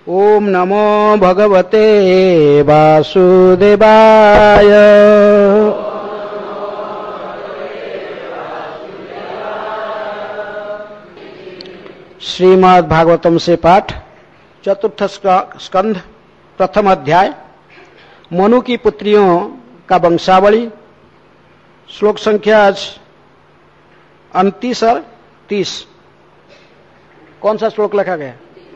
ओम नमो भगवते वासुदेवाय। श्रीमद् भागवतम से पाठ, चतुर्थ स्कंध, प्रथम अध्याय, मनु की पुत्रियों का वंशावली। श्लोक संख्या 29 और 30। कौन सा श्लोक लिखा गया?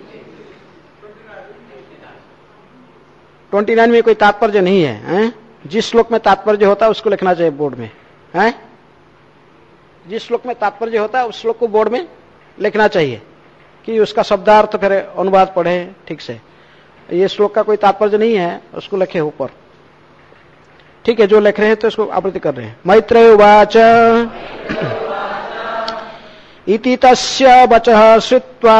29 में कोई तात्पर्य नहीं है, हैं? जिस श्लोक में तात्पर्य होता है उसको लिखना चाहिए बोर्ड में, हैं? जिस श्लोक में तात्पर्य होता है उस श्लोक को बोर्ड में लिखना चाहिए कि उसका शब्दार्थ फिर अनुवाद पढ़े ठीक से। ये श्लोक का कोई तात्पर्य नहीं है, उसको लिखे ऊपर। ठीक है, जो लिख रहे हैं तो उसको आवृत्ति कर रहे हैं। मैत्रेय उवाच इति तस्य वचः श्रुत्वा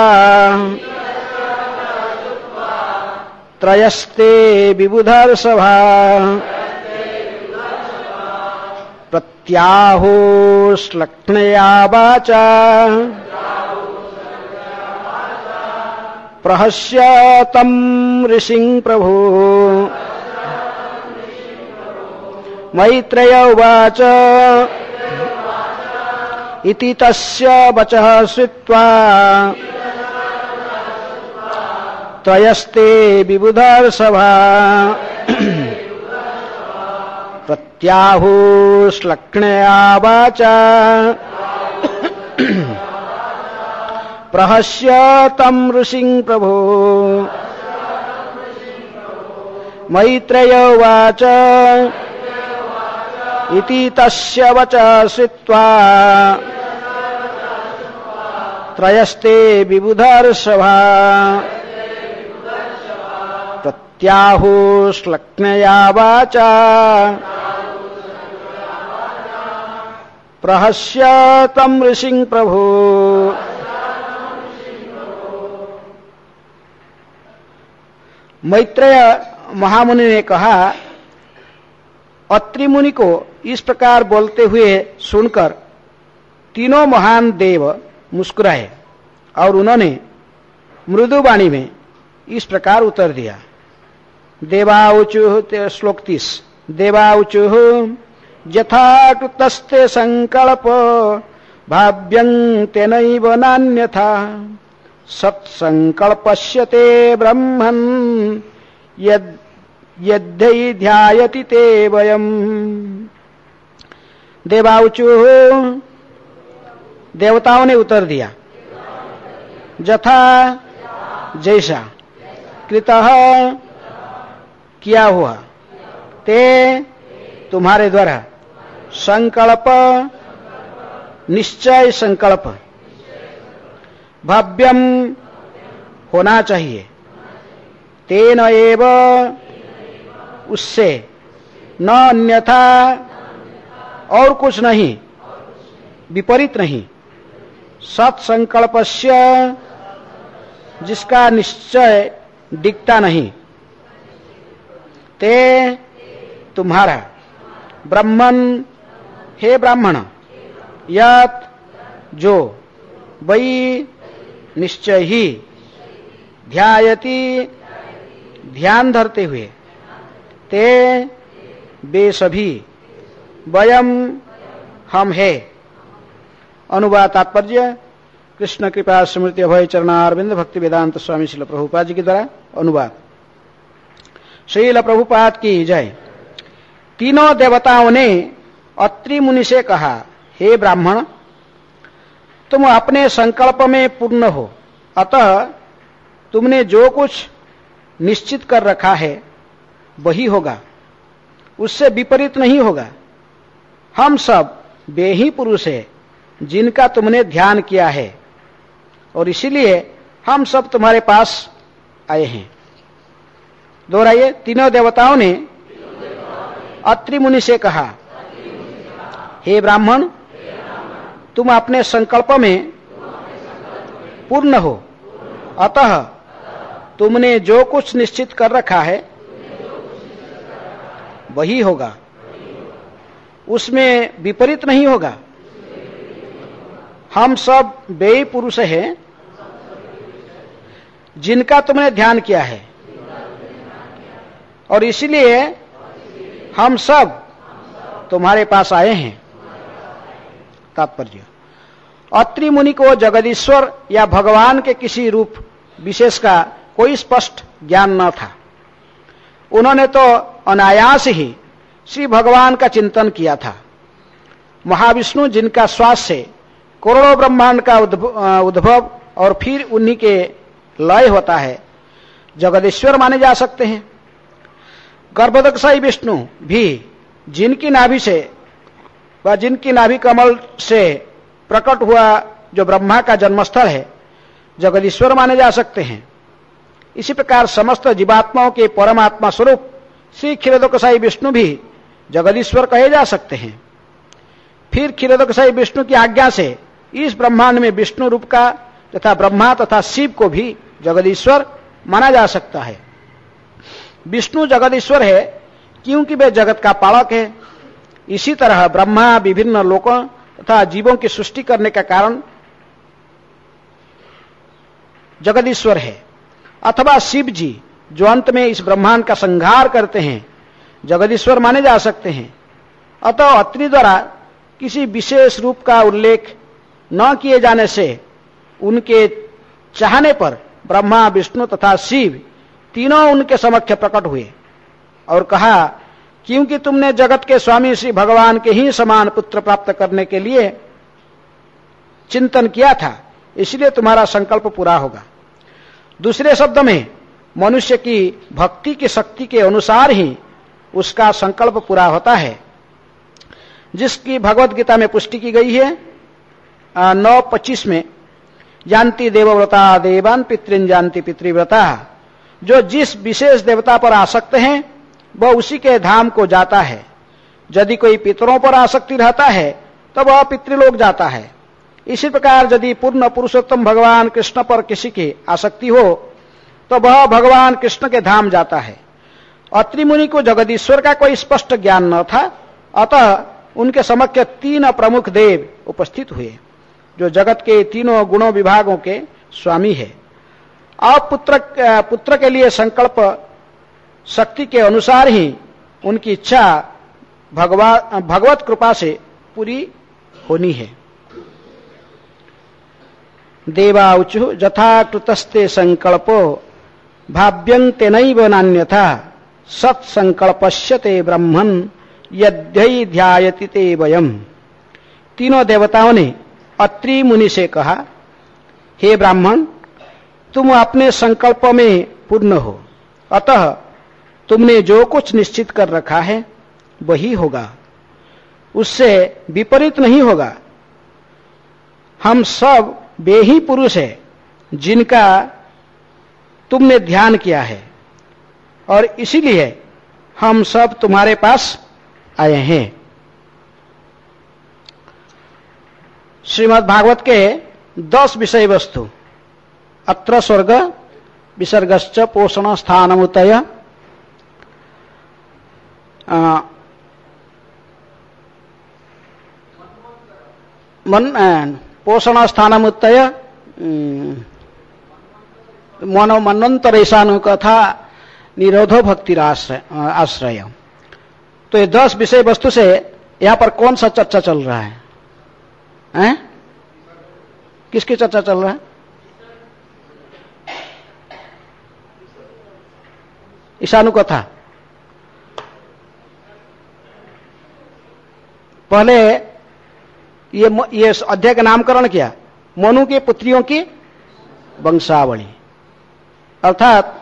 त्रयस्ते विबुधर्षभा प्रत्याहुश्लक्ष्णया वाचा प्रहस्य तं ऋषिं प्रभु। मैत्रेय उवाच इति तस्य वचः श्रुत्वा त्रयस्ते विबुधर्षभा प्रत्याहुश्लक्ष्णया वाचा प्रहस्य तं ऋषिं प्रभो। मैत्रेय उवाच इति तस्य वचः श्रुत्वा त्रयस्ते विबुधर्षभा प्रत्याहुश्लक्ष्णया वाचा प्रहस्य तं ऋषिं प्रभो। मैत्रेय महामुनि ने कहा, अत्रि मुनि को इस प्रकार बोलते हुए सुनकर तीनों महान देव मुस्कुराए और उन्होंने मृदु वाणी में इस प्रकार उत्तर दिया। देवाऊचुः, श्लोक 30। देवाऊचुः यथा कृतस्ते संकल्प भाव्यं तेनैव नान्यथा सत्संकल्पस्य ते ब्रह्मन् यद्यै ध्यायति ते वयम्। देवाऊचुः, देवताओं ने उत्तर दिया। यथा, जैसा, कृतः, किया हुआ, ते, तुम्हारे द्वारा, संकल्प, निश्चय संकल्प, भाव्यम, होना चाहिए, तेन एव, उससे, न अन्यथा, और कुछ नहीं, विपरीत नहीं, सत्संकल्पस्य, जिसका निश्चय दिखता नहीं, ते, तुम्हारा, ब्रह्मन, हे ब्राह्मण, यत्, जो, वही, निश्चय ही, ध्यायति, ध्यान धरते हुए, ते, वे सभी, वयम, हम है। अनुवाद तात्पर्य कृष्ण कृपा स्मृति अभय चरणारविंद भक्ति वेदांत स्वामी श्रील प्रभुपाद जी के द्वारा अनुवाद। श्रील प्रभुपाद की जय। तीनों देवताओं ने अत्रि मुनि से कहा, हे ब्राह्मण, तुम अपने संकल्प में पूर्ण हो, अतः तुमने जो कुछ निश्चित कर रखा है वही होगा, उससे विपरीत नहीं होगा। हम सब वे ही पुरुष हैं जिनका तुमने ध्यान किया है और इसीलिए हम सब तुम्हारे पास आए हैं। दोहराइए। तीनों देवताओं ने अत्रि मुनि से कहा, हे ब्राह्मण, तुम अपने संकल्प में पूर्ण हो, अतः तुमने जो कुछ निश्चित कर रखा है वही होगा, उसमें विपरीत नहीं होगा। हम सब वे पुरुष हैं जिनका तुमने ध्यान किया है, और इसलिए हम सब तुम्हारे पास आए हैं। तात्पर्य, अत्रि मुनि को जगदीश्वर या भगवान के किसी रूप विशेष का कोई स्पष्ट ज्ञान न था। उन्होंने तो अनायास ही श्री भगवान का चिंतन किया था। महाविष्णु जिनका श्वास से करोड़ों ब्रह्मांड का उद्भव और फिर उन्हीं के लय होता है, जगदीश्वर माने जा सकते हैं। गर्भोदकशाही विष्णु भी जिनकी नाभि से व जिनकी नाभि कमल से प्रकट हुआ जो ब्रह्मा का जन्मस्थल है, जगदीश्वर माने जा सकते हैं। इसी प्रकार समस्त जीवात्माओं के परमात्मा स्वरूप श्री क्षीरोदकशाही विष्णु भी जगदीश्वर कहे जा सकते हैं। फिर क्षीरोदकशाही विष्णु की आज्ञा से इस ब्रह्मांड में विष्णु रूप का तथा ब्रह्मा तथा शिव को भी जगदीश्वर माना जा सकता है। विष्णु जगदीश्वर है क्योंकि वे जगत का पालक है। इसी तरह ब्रह्मा विभिन्न लोकों तथा जीवों की सृष्टि करने का कारण जगदीश्वर है, अथवा शिव जी जो अंत में इस ब्रह्मांड का संहार करते हैं, जगदीश्वर माने जा सकते हैं। अतः अत्रि द्वारा किसी विशेष रूप का उल्लेख न किए जाने से उनके चाहने पर ब्रह्मा विष्णु तथा शिव तीनों उनके समक्ष प्रकट हुए और कहा, क्योंकि तुमने जगत के स्वामी श्री भगवान के ही समान पुत्र प्राप्त करने के लिए चिंतन किया था, इसलिए तुम्हारा संकल्प पूरा होगा। दूसरे शब्द में मनुष्य की भक्ति की शक्ति के अनुसार ही उसका संकल्प पूरा होता है, जिसकी भगवत गीता में पुष्टि की गई है 9:25 में, जानती देवव्रता देवान पितृन जानती पितृव्रता। जो जिस विशेष देवता पर आसक्त हैं वह उसी के धाम को जाता है। यदि कोई पितरों पर आसक्ति रहता है तो वह पितृलोक जाता है। इसी प्रकार यदि पूर्ण पुरुषोत्तम भगवान कृष्ण पर किसी की आसक्ति हो तो वह भगवान कृष्ण के धाम जाता है। अत्रि मुनि को जगदीश्वर का कोई स्पष्ट ज्ञान न था, अतः उनके समक्ष तीन प्रमुख देव उपस्थित हुए जो जगत के तीनों गुणों विभागों के स्वामी है। अब पुत्र के लिए संकल्प शक्ति के अनुसार ही उनकी इच्छा भगवत कृपा से पूरी होनी है। देवाउचु यथा कृतस्ते संकल्पो भाव्यं तेनैव नान्यथा सत्संकल्पस्य ते ब्रह्मन् यद्यै ध्यायति ते वयम्। तीनों देवताओं ने अत्रि मुनि से कहा, हे ब्राह्मण, तुम अपने संकल्प में पूर्ण हो, अतः तुमने जो कुछ निश्चित कर रखा है वही होगा, उससे विपरीत नहीं होगा। हम सब वे ही पुरुष है जिनका तुमने ध्यान किया है, और इसीलिए हम सब तुम्हारे पास आए हैं। श्रीमद् भागवत के 10 विषय वस्तु। अत्र स्वर्ग विसर्गश्च पोषण स्थानमुतय पोषण स्थानमुत्तय मन्वंतरेशानु कथा निरोधो भक्ति आश्रय। तो ये 10 विषय वस्तु से यहां पर कौन सा चर्चा चल रहा है? हैं? किसकी चर्चा चल रहा है? ईशानु कथा। पहले ये अध्याय का नामकरण किया मनु के पुत्रियों की वंशावली, अर्थात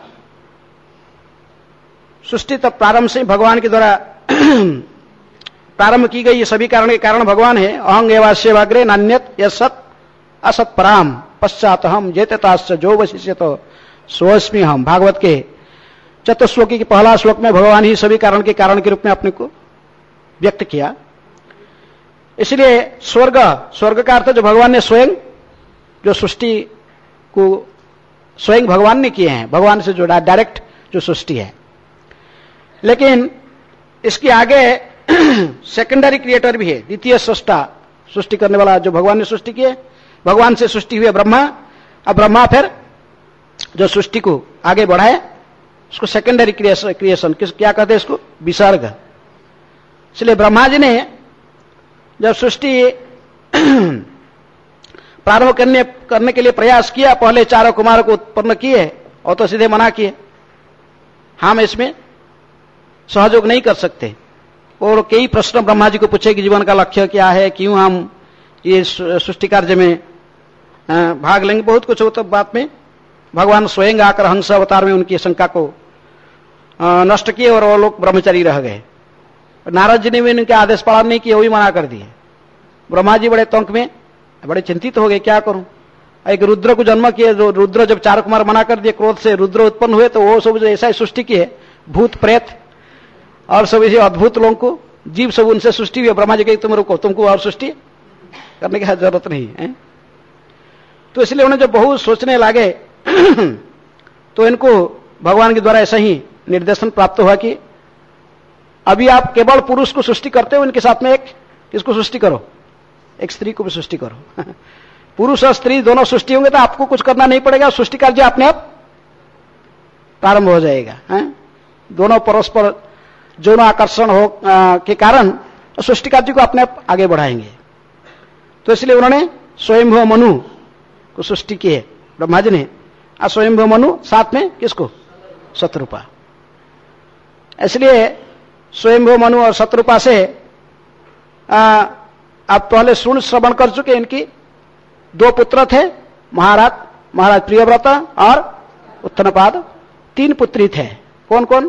सृष्टि तब प्रारंभ से भगवान के द्वारा प्रारंभ की गई ये सभी कारण के कारण भगवान है। अहं एवास्यवाग्रे नान्यत यत् असत पराम पश्चात हम जेतताश्च जो वशिष्यत सोऽस्मि हम। भागवत के चतुश्लोकी के पहला श्लोक में भगवान ही सभी कारण के रूप में अपने को व्यक्त किया। इसलिए स्वर्ग का अर्थ जो भगवान ने स्वयं जो सृष्टि को स्वयं भगवान ने किए हैं, भगवान से जो डायरेक्ट जो सृष्टि है। लेकिन इसके आगे सेकेंडरी क्रिएटर भी है, द्वितीय सृष्टा, सृष्टि करने वाला जो भगवान ने सृष्टि किए। भगवान से सृष्टि हुई ब्रह्मा, अब ब्रह्मा फिर जो सृष्टि को आगे बढ़ाए उसको सेकेंडरी क्रिएशन क्या कहते हैं इसको? विसर्ग। इसलिए ब्रह्मा जी ने जब सृष्टि प्रारंभ करने के लिए प्रयास किया, पहले चारों कुमारों को उत्पन्न किए और तो सीधे मना किए, हम इसमें सहयोग नहीं कर सकते। और कई प्रश्न ब्रह्मा जी को पूछे कि जीवन का लक्ष्य क्या है, क्यों हम ये सृष्टि कार्य में भाग लेंगे, बहुत कुछ होता। बात में भगवान स्वयं आकर हंस अवतार में उनकी शंका को नष्ट किए और वो लोग ब्रह्मचारी रह गए। नारद जी ने भी उनके आदेश पालन नहीं किए, वो भी मना कर दिए। ब्रह्मा जी बड़े तंक में, बड़े चिंतित हो गए, क्या करूं। एक रुद्र को जन्म किए, जो रुद्र जब चार कुमार मना कर दिए, क्रोध से रुद्र उत्पन्न हुए, तो वो सब ऐसा ही सृष्टि की है, भूत प्रेत और सब इसे अद्भुत लोगों को, जीव सब उनसे सृष्टि हुई। ब्रह्मा जी कहे तुम रुको, तुमको और सृष्टि करने की जरूरत नहीं है। तो इसलिए उन्हें जब बहुत सोचने लगे तो इनको भगवान के द्वारा ऐसा ही निर्देशन प्राप्त हुआ कि अभी आप केवल पुरुष को सृष्टि करते हो, इनके साथ में एक किसको सृष्टि करो, एक स्त्री को भी सृष्टि करो। पुरुष और स्त्री दोनों सृष्टि होंगे तो आपको कुछ करना नहीं पड़ेगा, सृष्टि कार्य अपने आप प्रारंभ हो जाएगा। दोनों परस्पर यौन आकर्षण हो के कारण सृष्टि कार्य को अपने आप आगे बढ़ाएंगे। तो इसलिए उन्होंने स्वयंभू मनु को सृष्टि की है ब्रह्मा जी ने, और स्वयंभू मनु साथ में किसको? शत्रुपा। इसलिए स्वयंभू मनु और शत्रुपा से आप पहले सुन श्रवण कर चुके। इनकी दो पुत्र थे, महाराज प्रियव्रत और उत्तनपाद। तीन पुत्री थे, कौन कौन?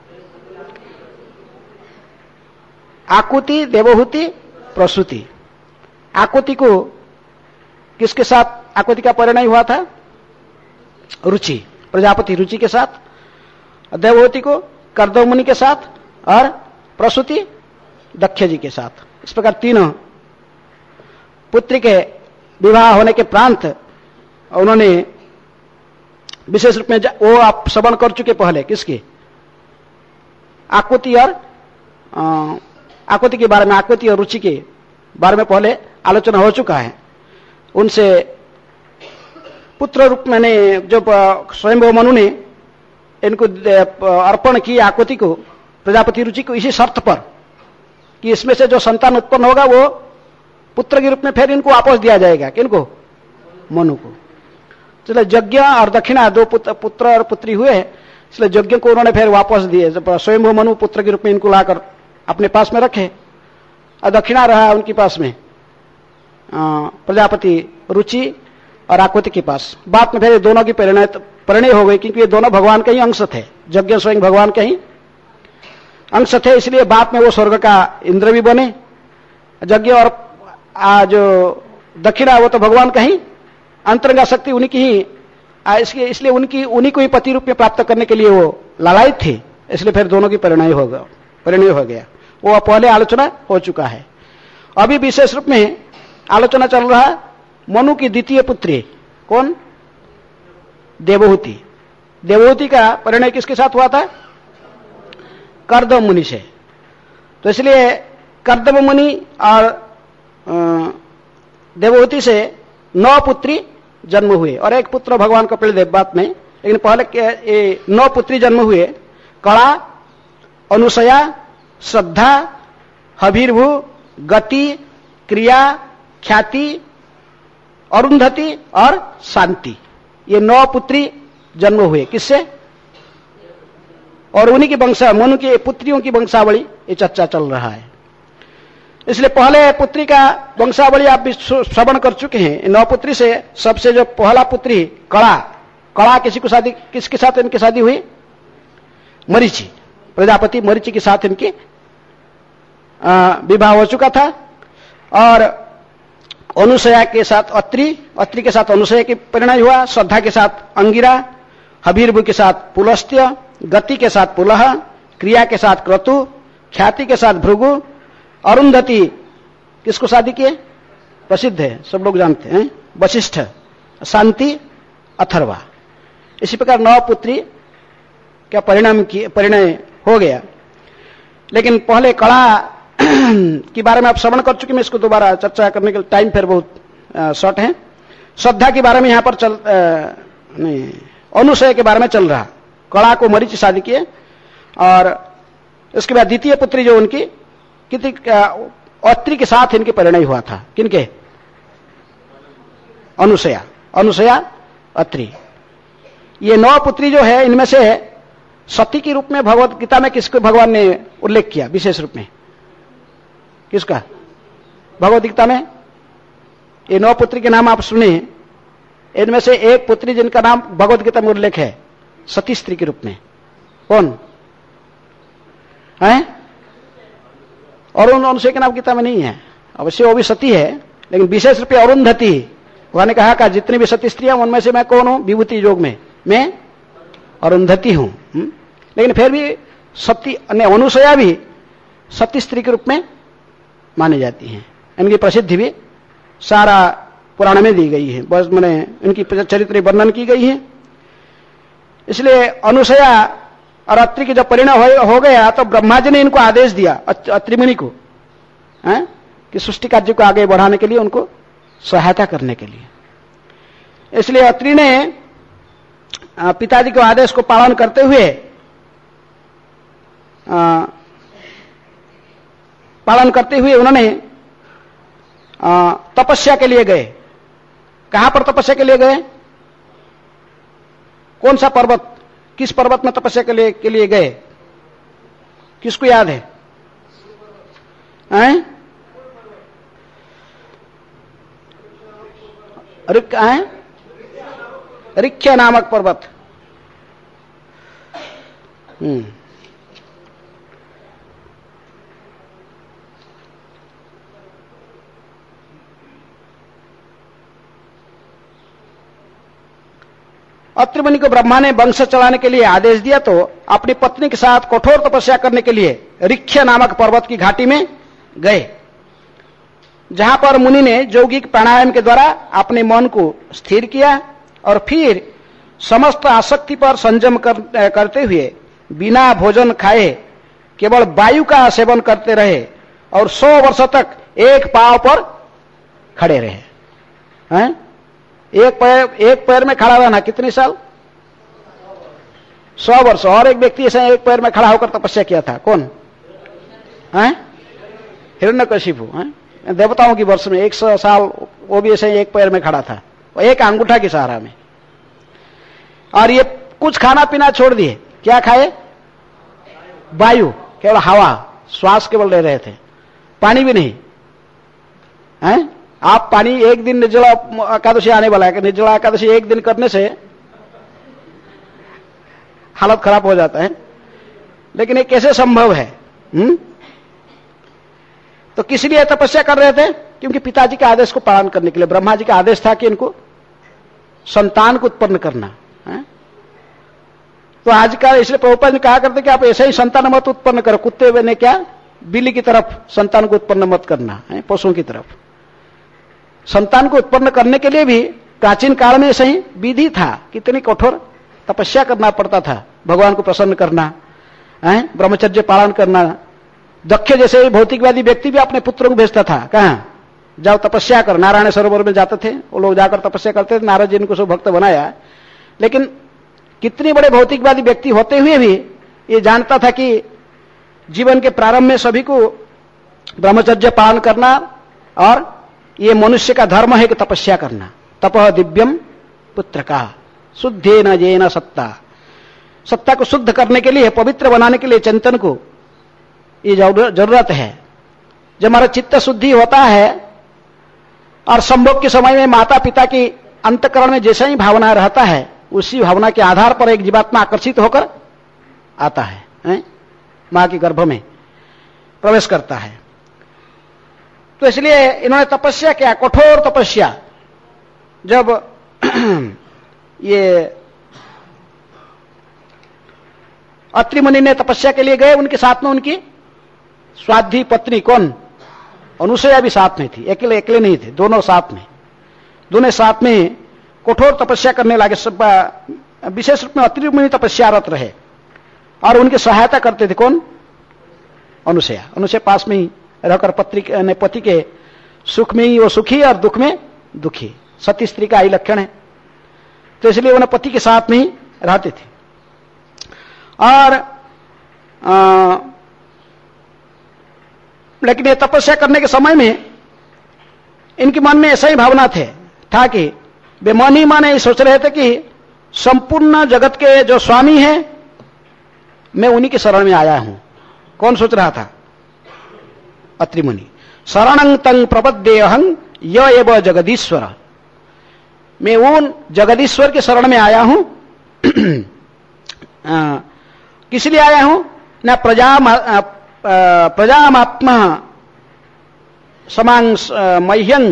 आकुति, देवहूति, प्रसूति। आकुति को किसके साथ आकुति का परिणय हुआ था? रुचि, प्रजापति रुचि के साथ। देवहूति को कर्दम मुनि के साथ और प्रसूति दक्ष जी के साथ। इस प्रकार तीनों पुत्री के विवाह होने के प्रांत उन्होंने विशेष रूप में वो आप श्रवण कर चुके पहले, किसकी? आकुति और आकुति के बारे में, आकुति और रुचि के बारे में पहले आलोचना हो चुका है। उनसे पुत्र रूप में जब स्वयंभू मनु ने इनको अर्पण किया आकुति को, प्रजापति रुचि को, इसी शर्त पर कि इसमें से जो संतान उत्पन्न होगा वो पुत्र के रूप में फिर इनको वापस दिया जाएगा। किनको? मनु को। इसलिए यज्ञ और दक्षिणा दो पुत्र और पुत्री हुए, इसलिए यज्ञ को उन्होंने फिर वापस दिए। स्वयंभू मनु पुत्र के रूप में इनको लाकर अपने पास में रखे और दक्षिणा रहा उनके पास में प्रजापति रुचि और आकुति के पास। बाद में फिर दोनों की परिणय हो गई, क्योंकि ये दोनों भगवान के ही अंश थे। यज्ञ स्वयं भगवान के ही अंश थे, इसलिए बाद में वो स्वर्ग का इंद्र भी बने। यज्ञ और जो दक्षिणा वो तो भगवान का ही अंतरंगा शक्ति, उन्हीं की ही, इसलिए उन्हीं को ही पति रूप में प्राप्त करने के लिए वो लालायित थे। इसलिए फिर दोनों की परिणय हो गया। वो पहले आलोचना हो चुका है। अभी विशेष रूप में आलोचना चल रहा है मनु की द्वितीय पुत्री, कौन? देवहूति। देवहूति का परिणय किसके साथ हुआ था? कर्दम मुनि से। तो इसलिए कर्दम मुनि और देवहूति से 9 पुत्री जन्म हुए और एक पुत्र भगवान कपिल देव बाद में। लेकिन पहले 9 पुत्री जन्म हुए। कला, अनुसया, श्रद्धा, हबीरभू, गति, क्रिया, ख्याति, अरुंधति और शांति। ये 9 पुत्री जन्म हुए। किससे? और उन्हीं की मनु की पुत्रियों की वंशावली ये चर्चा चल रहा है। इसलिए पहले पुत्री का वंशावली आप भी श्रवण कर चुके हैं। 9 पुत्री से सबसे जो पहला पुत्री कला किसके साथ इनकी शादी हुई? मरीचि, प्रजापति मरीचि के साथ इनकी विवाह हो चुका था। और अनुसया के साथ अत्रि के साथ अनुसया की परिणय हुआ। श्रद्धा के साथ अंगिरा, हबीरभू के साथ पुलस्त्य, गति के साथ पुलह, क्रिया के साथ क्रतु, ख्याति के साथ भृगु, अरुंधति किसको शादी किए? प्रसिद्ध है, सब लोग जानते हैं, वशिष्ठ, शांति, अथर्वा। इसी प्रकार 9 पुत्री का परिणय हो गया। लेकिन पहले कला के बारे में आप श्रवण कर चुके, मैं इसको दोबारा चर्चा करने के टाइम फिर बहुत शॉर्ट है। श्रद्धा के बारे में यहां पर अनुसया के बारे में चल रहा। कड़ा को मरीच शादी किए और उसके बाद द्वितीय पुत्री जो उनकी कितनी अत्रि के साथ इनके परिणय हुआ था। किनके? अनुसया, अनुसया अत्रि। ये 9 पुत्री जो है इनमें से सती के रूप में भगवत गीता में किसको भगवान ने उल्लेख किया विशेष रूप में? किसका? भगवत गीता में ये 9 पुत्री के नाम आप सुने। इनमें से एक पुत्री जिनका नाम भगवत गीता में उल्लेख है सती स्त्री के रूप में, कौन है? और अनुसया के नाम गीता में नहीं है। अवश्य वो भी सती है, लेकिन विशेष रूप से अरुंधति। उन्होंने कहा कि जितनी भी सती स्त्रियां उनमें से मैं कौन हूं? विभूति योग में मैं अरुंधति हूं। लेकिन फिर भी सती अनुसया भी सती स्त्री के रूप में मानी जाती हैं। इनकी प्रसिद्धि भी सारा पुराण में दी गई है, बस मैंने इनकी चरित्र वर्णन की गई है। इसलिए अनुसया और अत्रि की जब परिणय हो गया तो ब्रह्मा जी ने इनको आदेश दिया अत्रि मुनि को कि सृष्टि कार्य को आगे बढ़ाने के लिए उनको सहायता करने के लिए। इसलिए अत्रि ने पिताजी के आदेश को पालन करते हुए उन्होंने तपस्या के लिए गए। कहां पर तपस्या के लिए गए? कौन सा पर्वत, किस पर्वत में तपस्या के लिए गए? किसको याद है? ऋक्ष्य नामक पर्वत। अत्रि मुनि को ब्रह्मा ने वंश चलाने के लिए आदेश दिया तो अपनी पत्नी के साथ कठोर तपस्या करने के लिए ऋक्ष्य नामक पर्वत की घाटी में गए, जहां पर मुनि ने यौगिक प्राणायाम के द्वारा अपने मन को स्थिर किया और फिर समस्त आसक्ति पर संयम करते हुए बिना भोजन खाए केवल वायु का सेवन करते रहे और 100 वर्ष तक एक पांव पर खड़े रहे। एक पैर में खड़ा रहना कितने साल? 100 वर्ष। और एक व्यक्ति ऐसे एक पैर में खड़ा होकर तपस्या किया था, कौन? हिरण्यकशिपु। देवताओं की वर्ष में 100 साल वो भी ऐसे एक पैर में खड़ा था, एक अंगूठा के सहारा में। और ये कुछ खाना पीना छोड़ दिए। क्या खाए? वायु, केवल हवा, श्वास केवल ले रहे थे, पानी भी नहीं। आप पानी एक दिन निर्जला एकादशी आने वाला है कि निर्जला एकादशी एक दिन करने से हालत खराब हो जाता है, लेकिन ये कैसे संभव है? तो किस लिए तपस्या कर रहे थे? क्योंकि पिताजी के आदेश को पालन करने के लिए। ब्रह्मा जी का आदेश था कि इनको संतान को उत्पन्न करना है। तो आजकल इसलिए प्रभुपाद ने कहा करते कि आप ऐसे ही संतान मत उत्पन्न करो, कुत्ते ने क्या बिल्ली की तरफ संतान को उत्पन्न मत करना है, पशुओं की तरफ। संतान को उत्पन्न करने के लिए भी प्राचीन काल में सही विधि था। कितनी कठोर तपस्या करना पड़ता था, भगवान को प्रसन्न करना, ब्रह्मचर्य पालन करना। दक्ष जैसे भौतिकवादी व्यक्ति भी अपने पुत्रों को भेजता था, कहां जाओ तपस्या कर। नारायण सरोवर में जाते थे वो लोग, जाकर तपस्या करते थे। नारद जी इनको सब भक्त बनाया। लेकिन कितने बड़े भौतिकवादी व्यक्ति होते हुए भी ये जानता था कि जीवन के प्रारंभ में सभी को ब्रह्मचर्य पालन करना और ये मनुष्य का धर्म है कि तपस्या करना। तपः दिव्यम पुत्र का शुद्धे न ये न सत्ता। सत्ता को शुद्ध करने के लिए, पवित्र बनाने के लिए चिंतन को ये जरूरत है। जब हमारा चित्त शुद्धि होता है और संभोग के समय में माता पिता की अंतःकरण में जैसा ही भावना रहता है, उसी भावना के आधार पर एक जीवात्मा आकर्षित होकर आता है, मां के गर्भ में प्रवेश करता है। तो इसलिए इन्होंने तपस्या किया, कठोर तपस्या। जब ये अत्रि मुनि ने तपस्या के लिए गए, उनके साथ में उनकी स्वाध्वी पत्नी कौन? अनुसया भी साथ में थी, अकेले नहीं थे, दोनों साथ में। दोनों साथ में कठोर तपस्या करने लगे। सब विशेष रूप में अत्रि मुनि तपस्यारत रहे और उनकी सहायता करते थे। कौन? अनुसया। अनुसया पास में ही रहकर पति के सुख में ही वो सुखी और दुख में दुखी। सती स्त्री का यही लक्षण है। तो इसलिए उन्हें पति के साथ में ही रहते थे। और लेकिन ये तपस्या करने के समय में इनके मन में ऐसा ही भावना था कि वे मन ही मन ये सोच रहे थे कि संपूर्ण जगत के जो स्वामी हैं मैं उन्हीं के शरण में आया हूं। कौन सोच रहा था? अत्रि मुनि। शरणं तं प्रपद्येऽहं य एव जगदीश्वर, मैं उन जगदीश्वर के शरण में आया हूं। किस लिए आया हूं? न प्रजामात्मा समांग मह्यं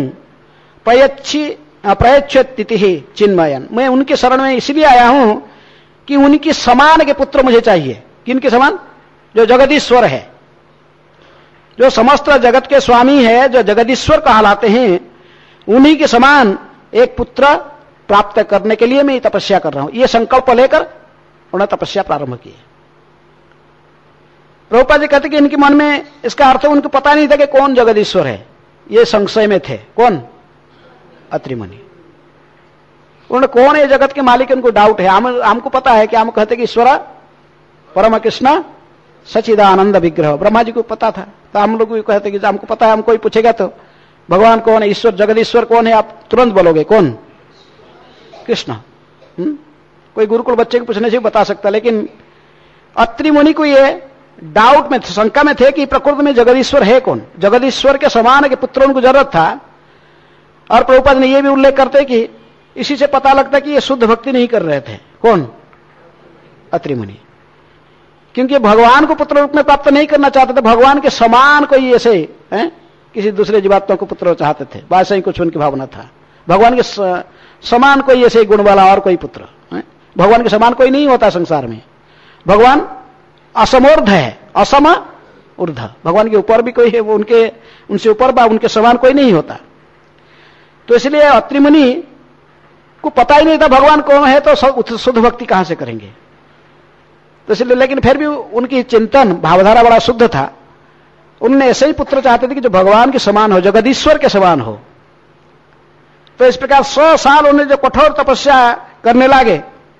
प्रयच्छति चिन्मयन, मैं उनके शरण में इसलिए आया हूं कि उनकी समान के पुत्र मुझे चाहिए। किनके समान? जो जगदीश्वर है, जो समस्त जगत के स्वामी है, जो जगदीश्वर कहलाते हैं, उन्हीं के समान एक पुत्र प्राप्त करने के लिए मैं तपस्या कर रहा हूं। यह संकल्प लेकर उन्होंने तपस्या प्रारंभ की। प्रभुपाद जी कहते कि इनके मन में इसका अर्थ उनको पता नहीं था कि कौन जगदीश्वर है, ये संशय में थे। कौन? अत्रि मुनि। उन्होंने कौन है जगत के मालिक, उनको डाउट है। हमको पता है कि हम कहते कि ईश्वर परम कृष्ण सच्चिदानंद विग्रह, ब्रह्मा जी को पता था। तो हम लोग भी कहते कि हमको पता है, हम कोई पूछेगा तो भगवान कौन है, ईश्वर जगदीश्वर कौन है, आप तुरंत बोलोगे कौन? कृष्ण। कोई गुरुकुल बच्चे को पूछने से बता सकता, लेकिन अत्रि मुनि को ये डाउट में, शंका में थे कि प्रकृति में जगदीश्वर है कौन। जगदीश्वर के समान के पुत्रों को जरूरत था। और प्रभुपाद ने यह भी उल्लेख करते कि इसी से पता लगता कि ये शुद्ध भक्ति नहीं कर रहे थे। कौन? अत्रि मुनि। क्योंकि भगवान को पुत्र रूप में प्राप्त नहीं करना चाहते थे, भगवान के समान कोई ऐसे किसी दूसरे जीवात्मा को पुत्र चाहते थे, वैसे ही कुछ उनकी भावना था। भगवान के समान कोई ऐसे गुण वाला और कोई पुत्र, भगवान के समान कोई नहीं होता संसार में। भगवान असमोर्ध है, असम ऊर्ध, भगवान के ऊपर भी कोई है, वो उनसे ऊपर उनके समान कोई नहीं होता। तो इसलिए अत्रि मुनि को पता ही नहीं था भगवान कौन है, तो शुद्ध भक्ति कहां से करेंगे। तो इसलिए, लेकिन फिर भी उनकी चिंतन भावधारा बड़ा शुद्ध था। उन्होंने ऐसे ही पुत्र चाहते थे कि जो भगवान के समान हो, जगदीश्वर के समान हो। तो इस प्रकार 100 साल उन्हें जो कठोर तपस्या करने लगे,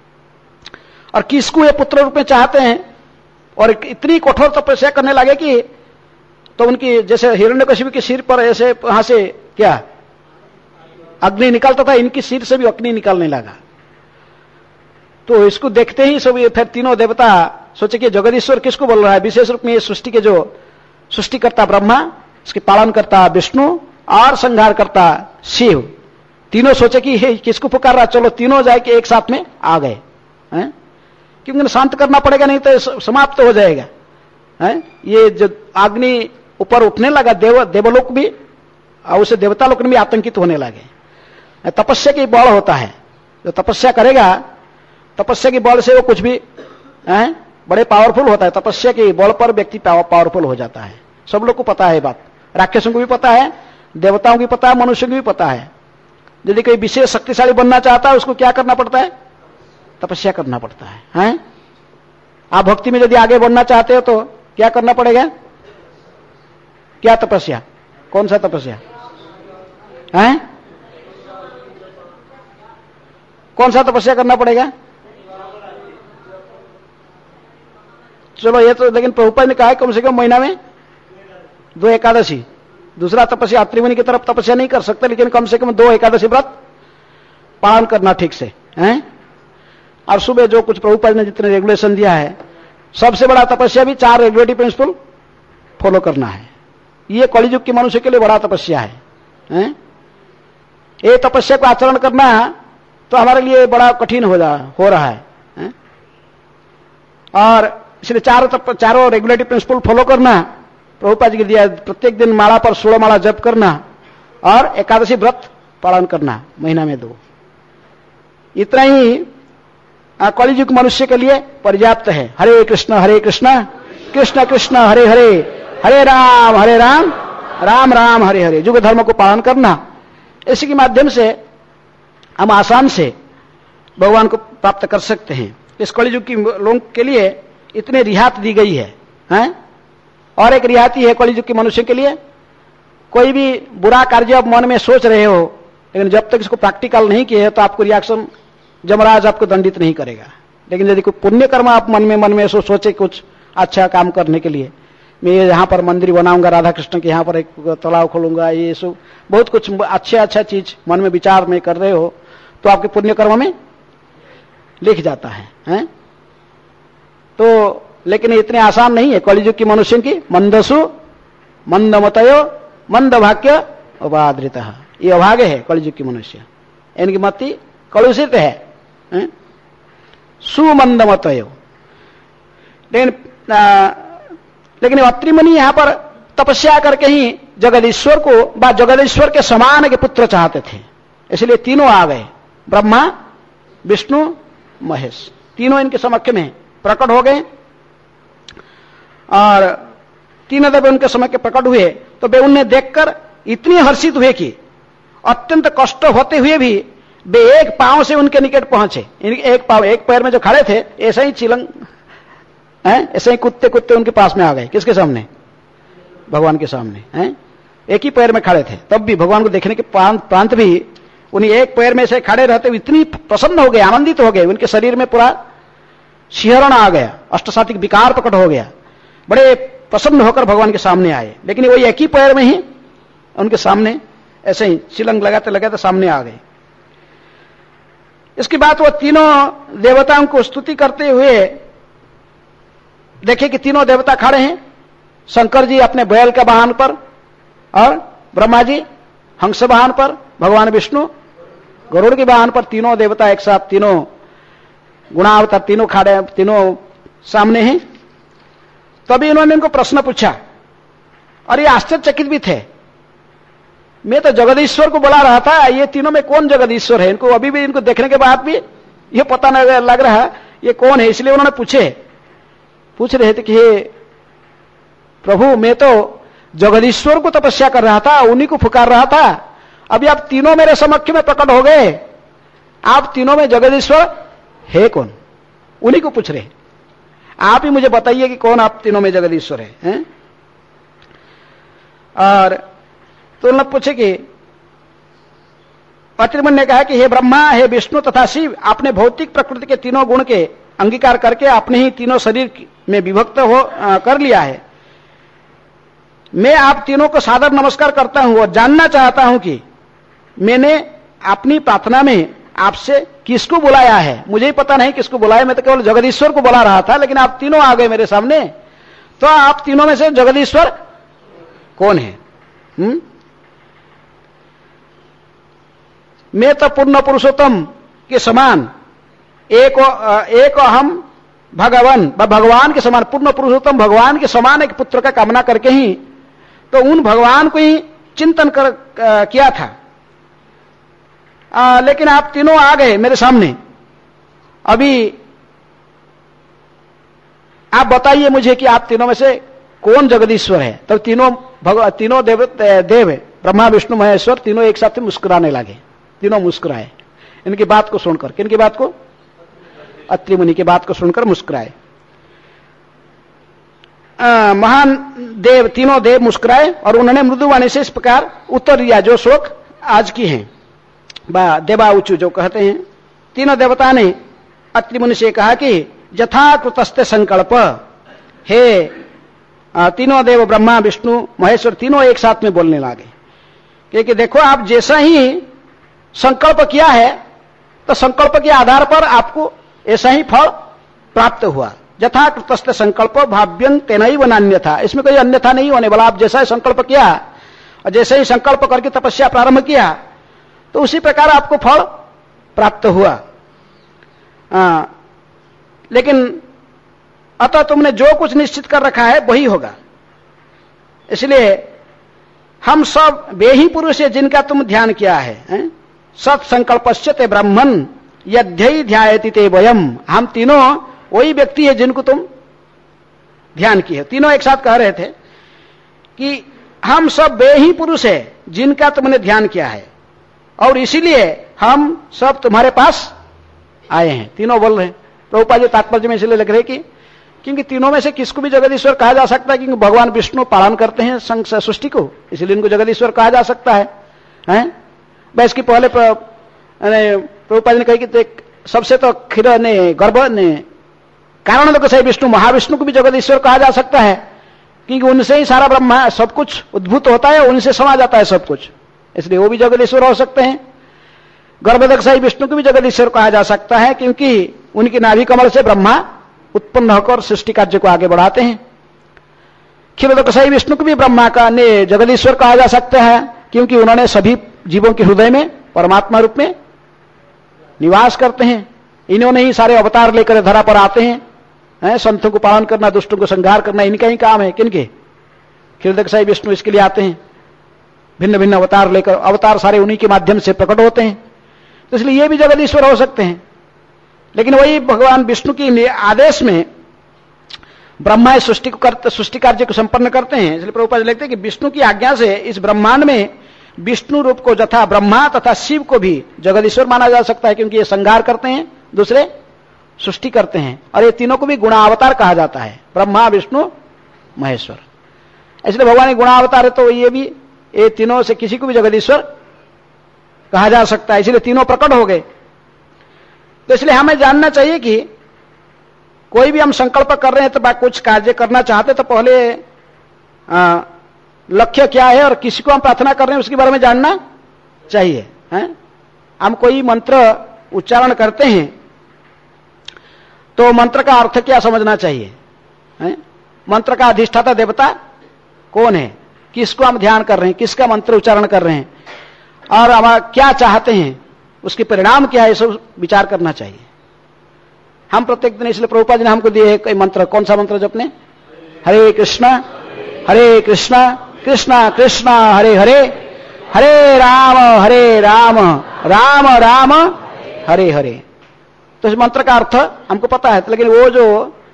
और किसको ये पुत्र रूप में चाहते हैं, और इतनी कठोर तपस्या करने लगे कि तो उनकी जैसे हिरण्यकशिपु के सिर पर ऐसे वहां से क्या अग्नि निकलता था, इनकी सिर से भी अग्नि निकलने लगा। तो इसको देखते ही सब ये फिर तीनों देवता सोचे कि जगदीश्वर किसको बोल रहा है। विशेष रूप में ये सृष्टि के जो सृष्टिकर्ता ब्रह्मा, इसके पालन करता विष्णु और संहार करता शिव, तीनों सोचे कि हे किसको पुकार रहा, चलो तीनों जाके एक साथ में आ गए। क्योंकि शांत करना पड़ेगा, नहीं तो समाप्त हो जाएगा। ये जो अग्नि ऊपर उठने लगा, देवलोक भी और उसे देवता लोक भी आतंकित होने लगे। तपस्या की बल होता है, जो तपस्या करेगा, तपस्या की बल से वो कुछ भी बड़े पावरफुल होता है। तपस्या के बल पर व्यक्ति पावरफुल हो जाता है। सब लोग को पता है बात, राक्षसों को भी पता है, देवताओं की पता है, मनुष्यों को भी पता है। यदि कोई विशेष शक्तिशाली बनना चाहता है, उसको क्या करना पड़ता है? तपस्या करना पड़ता है। आप भक्ति में यदि आगे बढ़ना चाहते हो तो क्या करना पड़ेगा? क्या तपस्या? कौन सा तपस्या है? कौन सा तपस्या करना पड़ेगा? चलो ये तो, लेकिन प्रभुपाद ने कहा है कम से कम महीना में 2 एकादशी। दूसरा तपस्या अत्रि मुनि की तरफ तपस्या नहीं कर सकते, लेकिन कम से कम 2 एकादशी व्रत पालन करना ठीक से है। और सुबह जो कुछ प्रभुपाद ने जितने रेगुलेशन दिया है, सबसे बड़ा तपस्या भी 4 रेगुलेटरी प्रिंसिपल फॉलो करना है। ये कलियुग के मनुष्य के लिए बड़ा तपस्या है। ये तपस्या को आचरण करना तो हमारे लिए बड़ा कठिन हो रहा है। और इसलिए चारों रेगुलेटरी प्रिंसिपल फॉलो करना, प्रभुपाद जी के दिया, प्रत्येक दिन माला पर 16 माला जप करना और एकादशी व्रत पालन करना महीना में 2। इतना ही कलियुग मनुष्य के लिए पर्याप्त है। हरे कृष्ण कृष्ण कृष्ण हरे हरे, हरे राम राम राम हरे हरे, युग धर्म को पालन करना। इसी के माध्यम से हम आसान से भगवान को प्राप्त कर सकते हैं। इस कलियुग की लोगों के लिए इतने रियायत दी गई है। और एक रियायत है कलियुग के मनुष्य के लिए, कोई भी बुरा कार्य आप मन में सोच रहे हो, लेकिन जब तक इसको प्रैक्टिकल नहीं किए तो आपको रिएक्शन यमराज आपको दंडित नहीं करेगा। लेकिन यदि कोई पुण्य कर्म आप मन में सोचे कुछ अच्छा काम करने के लिए, मैं यहाँ पर मंदिर बनाऊंगा, राधा कृष्ण के यहाँ पर एक तालाब खोलूंगा, ये सब बहुत कुछ अच्छा चीज मन में विचार में कर रहे हो, तो आपके पुण्य कर्म में लिख जाता है? तो लेकिन इतने आसान नहीं है कलियुग की मनुष्य की। मंदसु मंदमतयो मंदभाग्य अबाधृत, ये अभागे है कलियुग की मनुष्य, इनकी मति कलुषित है। सुमंदमतयो, लेकिन अत्रि मुनि यहां पर तपस्या करके ही जगदीश्वर को जगदीश्वर के समान के पुत्र चाहते थे, इसलिए तीनों आ गए, ब्रह्मा विष्णु महेश, तीनों इनके समक्ष में प्रकट हो गए। और तीनों जब उनके समक्ष के प्रकट हुए तो वे उन्हें देखकर इतनी हर्षित हुए कि अत्यंत कष्ट होते हुए भी वे एक पांव से उनके निकट पहुंचे। एक पैर में जो खड़े थे, ऐसे ही चिलंग ऐसे ही कुत्ते उनके पास में आ गए। किसके सामने? भगवान के सामने। एक ही पैर में खड़े थे, तब भी भगवान को देखने के प्रांत भी उन्हें एक पैर में से खड़े रहते हुए इतनी प्रसन्न हो गए, आनंदित हो गए, उनके शरीर में पूरा शिहरण आ गया, अष्टसात्विक विकार प्रकट हो गया, बड़े प्रसन्न होकर भगवान के सामने आए। लेकिन वही एक ही पैर में ही उनके सामने ऐसे ही चिलंग लगाते सामने आ गए। इसके बाद वो तीनों देवताओं को स्तुति करते हुए देखे कि तीनों देवता खड़े हैं, शंकर जी अपने बैल के वाहन पर, और ब्रह्मा जी हंस वाहन पर, भगवान विष्णु गरुड़ के वाहन पर, तीनों देवता एक साथ, तीनों गुणावतार तीनों खड़े, तीनों सामने हैं। तभी इन्होंने इनको प्रश्न पूछा और ये आश्चर्यचकित भी थे। मैं तो जगदीश्वर को बुला रहा था, ये तीनों में कौन जगदीश्वर है? इनको अभी भी, इनको देखने के बाद भी ये पता नहीं लग रहा ये कौन है। इसलिए उन्होंने पूछ रहे थे कि हे प्रभु, मैं तो जगदीश्वर को तपस्या कर रहा था, उन्हीं को पुकार रहा था, अभी आप तीनों मेरे समक्ष में प्रकट हो गए, आप तीनों में जगदीश्वर है कौन? उन्हीं को पूछ रहे, आप ही मुझे बताइए कि कौन आप तीनों में जगदीश्वर है? और तो उन्होंने पूछे कि अत्रि ने कहा कि हे ब्रह्मा, हे विष्णु तथा शिव, आपने भौतिक प्रकृति के तीनों गुण के अंगीकार करके अपने ही तीनों शरीर में विभक्त कर लिया है। मैं आप तीनों को सादर नमस्कार करता हूं और जानना चाहता हूं कि मैंने अपनी प्रार्थना में आपसे किसको बुलाया है। मुझे ही पता नहीं किसको बुलाया, मैं तो केवल जगदीश्वर को बुला रहा था, लेकिन आप तीनों आ गए मेरे सामने, तो आप तीनों में से जगदीश्वर कौन है? मैं तो पूर्ण पुरुषोत्तम के समान एक अहम भगवान के समान, पूर्ण पुरुषोत्तम भगवान के समान एक पुत्र का कामना करके ही तो उन भगवान को ही चिंतन किया था। लेकिन आप तीनों आ गए मेरे सामने, अभी आप बताइए मुझे कि आप तीनों में से कौन जगदीश्वर है? तो तीनों देव ब्रह्मा विष्णु महेश्वर तीनों एक साथ मुस्कुराने लगे। तीनों मुस्कुराए इनकी बात को सुनकर। किनकी बात को? अत्रि मुनि की बात को सुनकर मुस्कुराए। महान देव, तीनों देव मुस्कुराए और उन्होंने मृदुवाणी से इस प्रकार उत्तर दिया जो श्लोक आज की हैं, देवाउचु जो कहते हैं। तीनों देवता ने अत्रि मुनि से कहा कि यथाकृतस्ते संकल्प, हे तीनों देव ब्रह्मा विष्णु महेश्वर तीनों एक साथ में बोलने लगे क्योंकि देखो, आप जैसा ही संकल्प किया है तो संकल्प के आधार पर आपको ऐसा ही फल प्राप्त हुआ। यथाकृतस्ते संकल्प भाव्यं तेनैव नान्यथा, इसमें कोई अन्यथा नहीं होने वाला। आप जैसा ही संकल्प किया और जैसे ही संकल्प करके तपस्या प्रारंभ किया तो उसी प्रकार आपको फल प्राप्त हुआ। लेकिन अतः तुमने जो कुछ निश्चित कर रखा है वही होगा। इसलिए हम सब वे ही पुरुष है जिनका तुम ध्यान किया है। सत्संकल्पस्य ते ब्रह्मन् यद्यै ध्यायति ते वयम्, हम तीनों वही व्यक्ति है जिनको तुम ध्यान किए। तीनों एक साथ कह रहे थे कि हम सब वे ही पुरुष है जिनका तुमने ध्यान किया है और इसीलिए हम सब तुम्हारे पास आए हैं। तीनों बोल रहे हैं। प्रभुपाद जी तात्पर्य में इसलिए लिख रहे कि क्योंकि तीनों में से किसको भी जगदीश्वर कहा जा सकता है, क्योंकि भगवान विष्णु पालन करते हैं सृष्टि को, इसलिए इनको जगदीश्वर कहा जा सकता है। बस इसकी पहले प्रभुपाद ने कही कि सबसे तो क्षीर ने गर्भ ने कारण तो कैसे विष्णु महाविष्णु को भी जगदीश्वर कहा जा सकता है, क्योंकि उनसे ही सारा ब्रह्मा सब कुछ उद्भूत होता है, उनसे समा जाता है सब कुछ, इसलिए वो भी जगदीश्वर हो सकते हैं। गर्भदक्षाई विष्णु को भी जगदीश्वर कहा जा सकता है, क्योंकि उनकी नाभि कमल से ब्रह्मा उत्पन्न होकर सृष्टि कार्य को आगे बढ़ाते हैं। क्षीरोदकशाही विष्णु को भी ब्रह्मा का ने जगदीश्वर कहा जा सकता है, क्योंकि उन्होंने सभी जीवों के हृदय में परमात्मा रूप में निवास करते हैं। इन्होंने ही सारे अवतार लेकर धरा पर आते हैं, संतों को पालन करना, दुष्टों को संहार करना इनका ही काम है। किनके? क्षीरोदकशाही विष्णु इसके लिए आते हैं, भिन्न भिन्न अवतार लेकर, अवतार सारे उन्हीं के माध्यम से प्रकट होते हैं, तो इसलिए ये भी जगदीश्वर हो सकते हैं। लेकिन वही भगवान विष्णु की आदेश में ब्रह्मा सृष्टि कार्य को संपन्न करते हैं। इसलिए प्रभुपाद लिखते हैं कि विष्णु की आज्ञा से इस ब्रह्मांड में विष्णु रूप को यथा ब्रह्मा तथा शिव को भी जगदीश्वर माना जा सकता है, क्योंकि ये संहार करते हैं, दूसरे सृष्टि करते हैं, और ये तीनों को भी गुणावतार कहा जाता है, ब्रह्मा विष्णु महेश्वर। इसलिए भगवान गुणावतार है, तो ये तीनों से किसी को भी जगदीश्वर कहा जा सकता है, इसलिए तीनों प्रकट हो गए। तो इसलिए हमें जानना चाहिए कि कोई भी हम संकल्प कर रहे हैं, तो कुछ कार्य करना चाहते तो पहले लक्ष्य क्या है और किसी को हम प्रार्थना कर रहे हैं उसके बारे में जानना चाहिए। हम कोई मंत्र उच्चारण करते हैं तो मंत्र का अर्थ क्या समझना चाहिए, मंत्र का अधिष्ठाता देवता कौन है, किसको हम ध्यान कर रहे हैं, किसका मंत्र उच्चारण कर रहे हैं, और हम क्या चाहते हैं, उसके परिणाम क्या है, सब विचार करना चाहिए। हम प्रत्येक दिन, इसलिए प्रभुपाद जी ने हमको दिए कोई मंत्र, कौन सा मंत्र जपने? हरे कृष्णा कृष्णा कृष्णा हरे हरे, हरे राम राम राम हरे हरे। तो इस मंत्र का अर्थ हमको पता है, लेकिन वो जो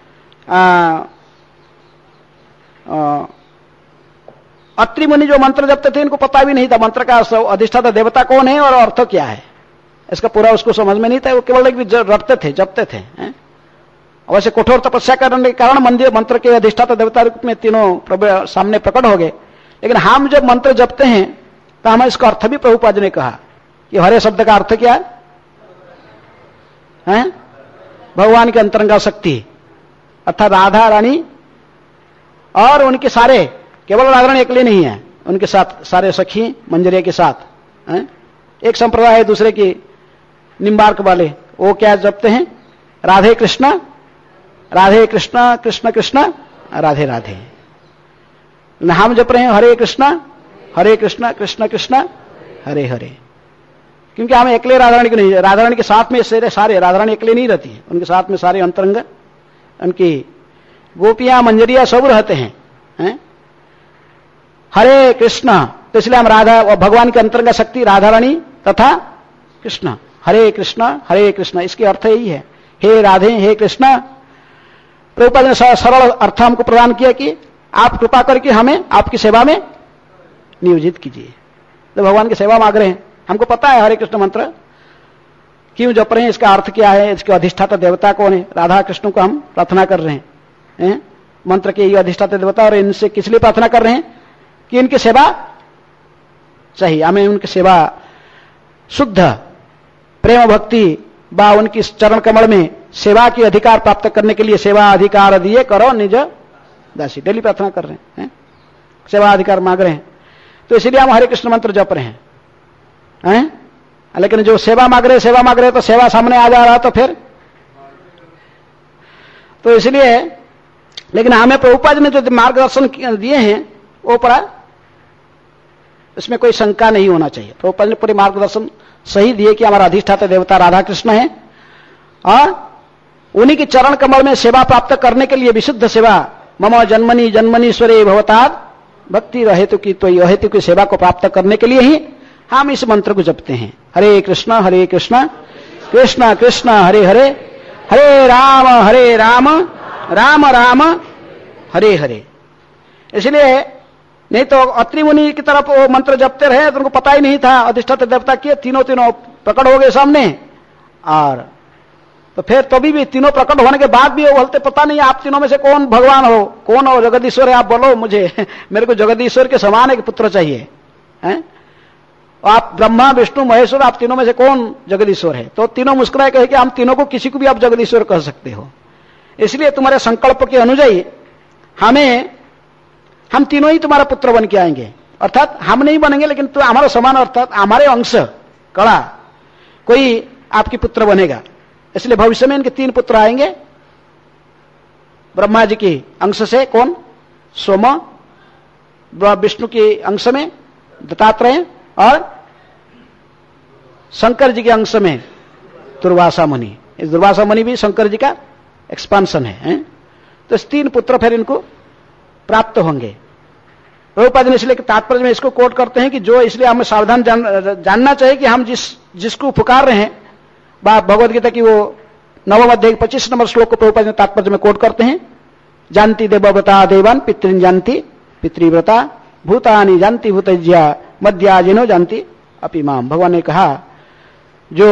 अत्रि मुनि जो मंत्र जपते थे इनको पता भी नहीं था मंत्र का अधिष्ठाता देवता कौन है और अर्थ क्या है, इसका पूरा उसको समझ में नहीं था। वो केवल रटते थे, जपते थे। वैसे कठोर तपस्या करने के कारण मंत्र के अधिष्ठाता देवता रूप में तीनों सामने प्रकट हो गए। लेकिन हम जब मंत्र जपते हैं तो हमें इसका अर्थ भी प्रभुपाद ने कहा कि हरे शब्द का अर्थ क्या है? भगवान की अंतरंगा शक्ति, अर्थात राधा रानी और उनके सारे, केवल राधा रानी अकेले नहीं है, उनके साथ सारे सखी मंजरिया के साथ। एक संप्रदाय है दूसरे की निम्बार्क वाले, वो क्या जपते हैं? राधे कृष्णा कृष्ण कृष्ण राधे राधे। हम जप रहे हैं हरे कृष्णा कृष्ण कृष्ण हरे हरे, क्योंकि हम अकेले राधा रानी को नहीं, राधा रानी के साथ में सारे, राधा रानी अकेले नहीं रहती है, उनके साथ में सारे अंतरंग, उनकी गोपियां मंजरिया सब रहते हैं। हरे कृष्ण, तो इसलिए हम राधा और भगवान के अंतरंग शक्ति राधा रानी तथा कृष्ण, हरे कृष्ण, इसके अर्थ यही है, हे राधे हे कृष्ण। प्रभुपाद ने सरल अर्थ हमको प्रदान किया कि आप कृपा करके हमें आपकी सेवा में नियोजित कीजिए। तो भगवान की सेवा मांग रहे हैं, हमको पता है हरे कृष्ण मंत्र क्यों जप रहे हैं, इसका अर्थ क्या है, इसके अधिष्ठाता देवता कौन है, राधा कृष्ण को हम प्रार्थना कर रहे हैं। मंत्र के ये अधिष्ठाता देवता, और इनसे किस लिए प्रार्थना कर रहे हैं कि इनकी सेवा चाहिए हमें, उनकी सेवा शुद्ध प्रेम भक्ति बा उनकी चरण कमल में सेवा की अधिकार प्राप्त करने के लिए सेवा अधिकार दिए करो निज दासी, डेली प्रार्थना कर रहे हैं, सेवा अधिकार मांग रहे हैं। तो इसीलिए हम हरे कृष्ण मंत्र जप रहे हैं। लेकिन जो सेवा मांग रहे तो सेवा सामने आ जा रहा तो फिर, तो इसलिए, लेकिन हमें प्रभुपाद ने जो मार्गदर्शन दिए हैं वो पड़ा, इसमें कोई शंका नहीं होना चाहिए। प्रभुपाद ने पूरे मार्गदर्शन सही दिए कि हमारा अधिष्ठाता देवता राधा कृष्ण है, और उन्हीं के चरण कमल में सेवा प्राप्त करने के लिए विशुद्ध सेवा, मम जन्मनी जन्मनीश्वरे भवताद भक्ति रहेतु की, तो यह हेतु की सेवा को प्राप्त करने के लिए ही हम इस मंत्र को जपते हैं। हरे कृष्ण कृष्ण कृष्ण हरे हरे, हरे राम राम राम हरे हरे। इसलिए नहीं तो अत्रि मुनि की तरफ वो मंत्र जपते रहे तो उनको पता ही नहीं था अधिष्ठाता देवता किए, तीनों प्रकट हो गए सामने, और तो फिर तो भी तीनों प्रकट होने के बाद भी वो बोलते पता नहीं आप तीनों में से कौन भगवान हो, कौन हो जगदीश्वर है, आप बोलो मुझे, मेरे को जगदीश्वर के समान एक पुत्र चाहिए। आप ब्रह्मा विष्णु महेश्वर, आप तीनों में से कौन जगदीश्वर है? तो तीनों मुस्कुराए कहे कि हम तीनों को किसी को भी आप जगदीश्वर कह सकते हो, इसलिए तुम्हारे संकल्प के अनुଯାयी हम तीनों ही तुम्हारा पुत्र बन के आएंगे। अर्थात हम नहीं बनेंगे, लेकिन तो हमारा समान, अर्थात हमारे अंश कड़ा कोई आपकी पुत्र बनेगा। इसलिए भविष्य में इनके 3 पुत्र आएंगे ब्रह्मा जी के अंश से, कौन? सोम, विष्णु के अंश में दत्तात्रेय, और शंकर जी के अंश में दुर्वासा मुनि। इस दुर्वासा मुनि भी शंकर जी का एक्सपांशन है। तो इस 3 पुत्र फिर इनको प्राप्त होंगे। प्रभुपाद ने इसलिए तात्पर्य में इसको कोट करते हैं कि जो, इसलिए हमें सावधान जानना चाहिए कि हम जिसको पुकार रहे हैं, भगवद गीता की वो 9वें अध्याय 25 नंबर श्लोक को प्रभुपाद ने तात्पर्य में कोट करते हैं। जानती देवव्रता देवान पितृन जानती पितृव्रता भूतानि जानती भूतज्या मध्याजिनो जानती अपिमाम। भगवान ने कहा जो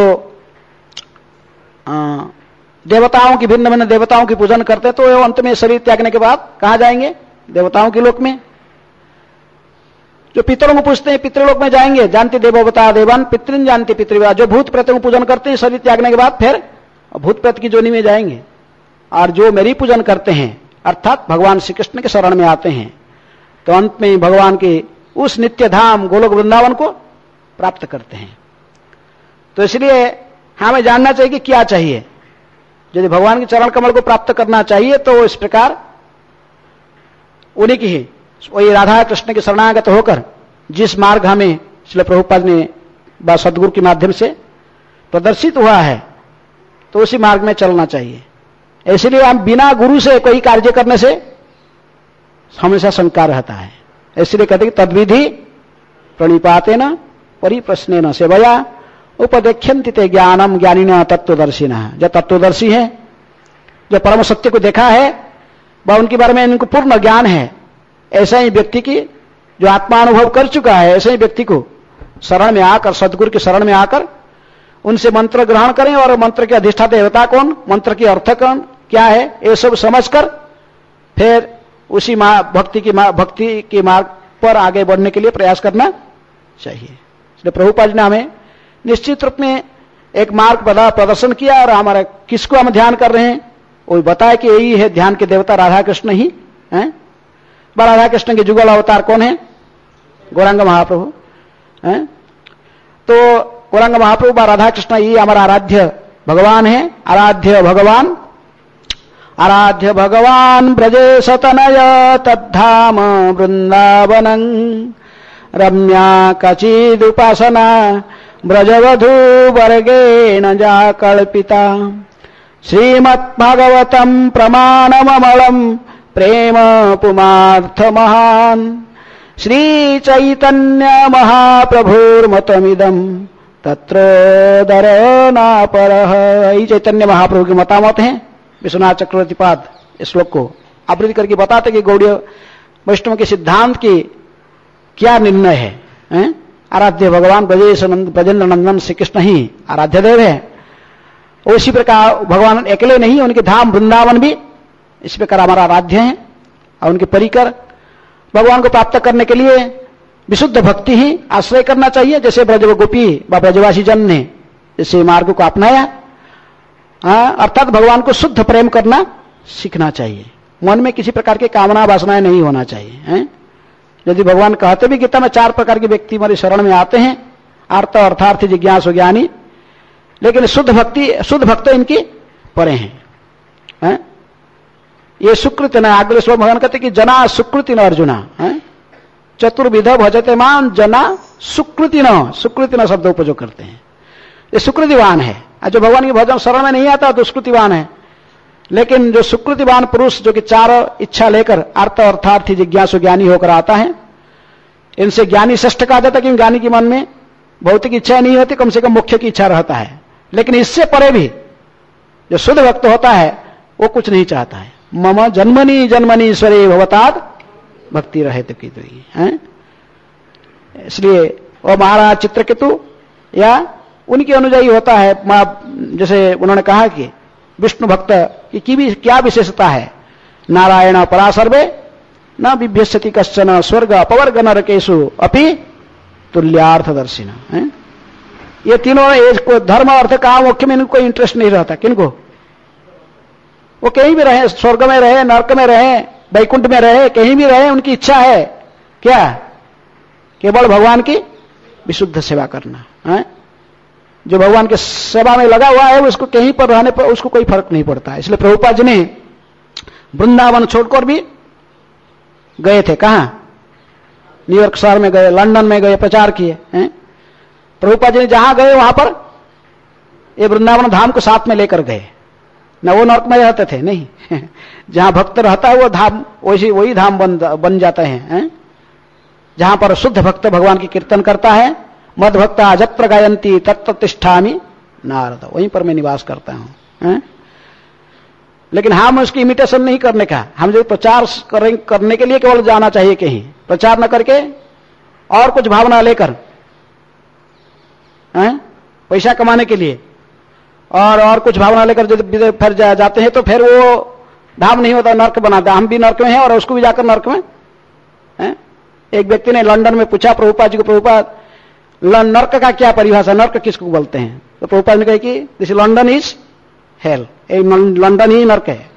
देवताओं की, भिन्न भिन्न देवताओं की पूजन करते हैं, तो वो अंत में शरीर त्यागने के बाद कहां जाएंगे? देवताओं के लोक में। जो पितरों को पूछते हैं पितृलोक में जाएंगे, जानती देवव्रता देवान पितृन जानती पितृव्रता। जो भूत प्रेतों को पूजन करते हैं शरीर त्यागने के बाद फिर भूत प्रेत की जोनी में जाएंगे। और जो मेरी पूजन करते हैं अर्थात भगवान श्री कृष्ण के शरण में आते हैं, तो अंत में भगवान के उस नित्य धाम गोलोक वृंदावन को प्राप्त करते हैं। तो इसलिए हमें जानना चाहिए कि क्या चाहिए। यदि भगवान के चरण कमल को प्राप्त करना चाहिए तो इस प्रकार उन्हीं की ही, वही राधा कृष्ण के शरणागत होकर जिस मार्ग हमें श्रील प्रभुपाद ने सदगुरु के माध्यम से प्रदर्शित हुआ है, तो उसी मार्ग में चलना चाहिए। इसलिए हम बिना गुरु से कोई कार्य करने से हमेशा शंका रहता है। इसलिए कहते हैं तद्विधि प्रणिपातेन परिप्रश्नेन सेवया उपदेख्यन्ति ते ज्ञानम ज्ञानिनः तत्वदर्शिनः। जो तत्वदर्शी है, जो परम सत्य को देखा है, वह उनके बारे में इनको पूर्ण ज्ञान है, ऐसा ही व्यक्ति की, जो आत्मानुभव कर चुका है, ऐसे ही व्यक्ति को शरण में आकर, सदगुरु के शरण में आकर उनसे मंत्र ग्रहण करें। और मंत्र के अधिष्ठाता देवता कौन, मंत्र की अर्थ कौन, क्या है, ये सब समझकर फिर उसी भक्ति के मार्ग पर आगे बढ़ने के लिए प्रयास करना चाहिए। इसलिए प्रभुपाद ने हमें निश्चित रूप में एक मार्ग प्रदर्शन किया, और हमारा किसको हम ध्यान कर रहे हैं वो बताया कि यही है ध्यान के देवता राधा कृष्ण ही हैं। राधा कृष्ण के जुगल अवतार कौन है? गौरांग महाप्रभु हैं। तो गौरांग महाप्रभु व राधा कृष्ण ये हमारा आराध्य भगवान है। आराध्य भगवान ब्रजे सतनय तद्धाम वृंदावनं रम्या कचिदुपासना ब्रजवधू वर्गेण जा कल्पिता श्रीमद्भागवतं प्रमाणममलं प्रेम पुमार्थ महान श्री चैतन्य महाप्रभुर्मतमिदं तत्रोदर नापरः। यही चैतन्य महाप्रभु के मतामत हैं। विश्वनाथ चक्रवर्ती पाद इस श्लोक को आवृत्ति करके बताते कि गौड़ीय वैष्णव के सिद्धांत की क्या निर्णय है। आराध्य भगवान ब्रजेंद्र नंदन श्री कृष्ण ही आराध्य देव है। उसी प्रकार भगवान अकेले नहीं, उनके धाम वृंदावन भी इस प्रकार हमारा आराध्य है। और उनके परिकर भगवान को प्राप्त करने के लिए विशुद्ध भक्ति ही आश्रय करना चाहिए। जैसे ब्रज गोपी व ब्रजवासी जन ने इस मार्ग को अपनाया, अर्थात भगवान को शुद्ध प्रेम करना सीखना चाहिए। मन में किसी प्रकार की कामना वासनाएं नहीं होना चाहिए। यदि भगवान कहते भी गीता में 4 प्रकार के व्यक्ति हमारे शरण में आते हैं, अर्थ अर्थार्थी जिज्ञासु ज्ञानी, लेकिन शुद्ध भक्त इनकी परे हैं। ये सुकृत न, अगले श्लोक भगवान कहते कि जना सुकृति न अर्जुना, चतुर्विध भजते मान जना सुकृति न शब्द उपयोग करते हैं। ये सुकृतिवान है। जो भगवान के भजन शरण में नहीं आता तो सुकृतिवान है। लेकिन जो सुकृतिवान पुरुष जो कि 4 इच्छा लेकर अर्थ अर्थार्थी जिज्ञासु ज्ञानी होकर आता है, इनसे ज्ञानी श्रेष्ठ कहा जाता है। क्योंकि ज्ञानी के मन में भौतिक इच्छा नहीं होती, कम से कम मुख्य की इच्छा रहता है। लेकिन इससे परे भी जो शुद्ध भक्त होता है वो कुछ नहीं चाहता है। मम जन्मनि जन्मनि ईश्वरे भवताद भक्ति रहे तो की है। इसलिए वो महाराज चित्रकेतु या उनके अनुयायी होता है। जैसे उन्होंने कहा कि विष्णु भक्त की भी क्या विशेषता है, नारायण परासर्वे न बिभ्यस्यति कश्चन स्वर्ग अपवर्ग नरकेषु अपि तुल्यार्थदर्शिना है। ये तीनों एक धर्म अर्थ काम मोक्ष में इनको इंटरेस्ट नहीं रहता। किनको? वो कहीं भी रहे, स्वर्ग में रहे, नरक में रहे, वैकुंठ में रहे, कहीं भी रहे, उनकी इच्छा है क्या? केवल भगवान की विशुद्ध सेवा करना है। जो भगवान के सेवा में लगा हुआ है उसको कहीं पर रहने पर उसको कोई फर्क नहीं पड़ता। इसलिए प्रभुपाद जी ने वृंदावन छोड़कर भी गए थे। कहां? न्यूयॉर्क शहर में गए, लंदन में गए, प्रचार किए हैं। प्रभुपाद जी ने जहां गए वहां पर ये वृंदावन धाम को साथ में लेकर गए। न वो नरक में रहते थे, नहीं जहां भक्त रहता है वो धाम वही धाम बन जाते हैं। जहां पर शुद्ध भक्त भगवान की कीर्तन करता है, मद भक्ता जत्र गायंती तत्र तिष्ठामि नारद, वहीं पर मैं निवास करता हूं। लेकिन हम उसकी इमिटेशन नहीं करने का, हम जो प्रचार करने के लिए केवल जाना चाहिए कहीं, प्रचार न करके और कुछ भावना लेकर पैसा कमाने के लिए और कुछ भावना लेकर जो फिर जाते हैं तो फिर वो धाम नहीं होता, नर्क बनाता। हम भी नर्क में हैं और उसको भी जाकर नर्क में है। एक व्यक्ति ने लंदन में पूछा प्रभुपाद जी को, प्रभुपाद नर्क का क्या परिभाषा, नर्क किसको बोलते हैं? तो प्रभुपाद ने कहा कि this London is hell, London ही नर्क है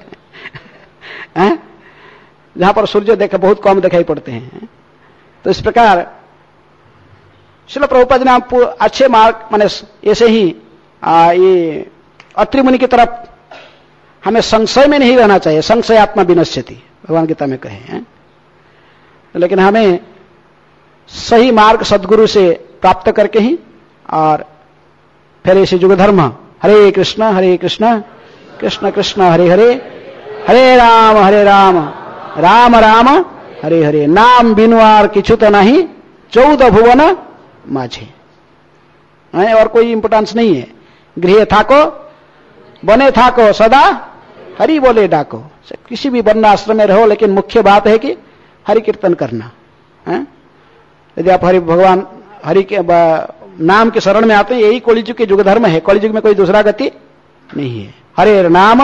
जहां पर सूर्य बहुत कम दिखाई पड़ते हैं। तो इस प्रकार श्रील प्रभुपाद जी ने अच्छे मार्ग माने ऐसे ही ये अत्रि मुनि की तरफ हमें संशय में नहीं रहना चाहिए। संशय आत्मा विनश्यति भगवान गीता में कहे हैं। लेकिन हमें सही मार्ग सदगुरु से प्राप्त करके ही और फिर ऐसे युग धर्म हरे कृष्ण कृष्ण कृष्ण हरे हरे, हरे राम राम राम हरे हरे, नाम बिनुआर किछु तो नहीं 14 भुवन माझे। और कोई इंपोर्टेंस नहीं है। गृह थाको बने थाको सदा हरि बोले डाको। किसी भी वर्ण आश्रम में रहो, लेकिन मुख्य बात है कि हरि कीर्तन करना है। यदि आप भगवान हरि के नाम के शरण में आते हैं, यही कलियुग के युग धर्म है। कलियुग में कोई दूसरा गति नहीं है। हरे नाम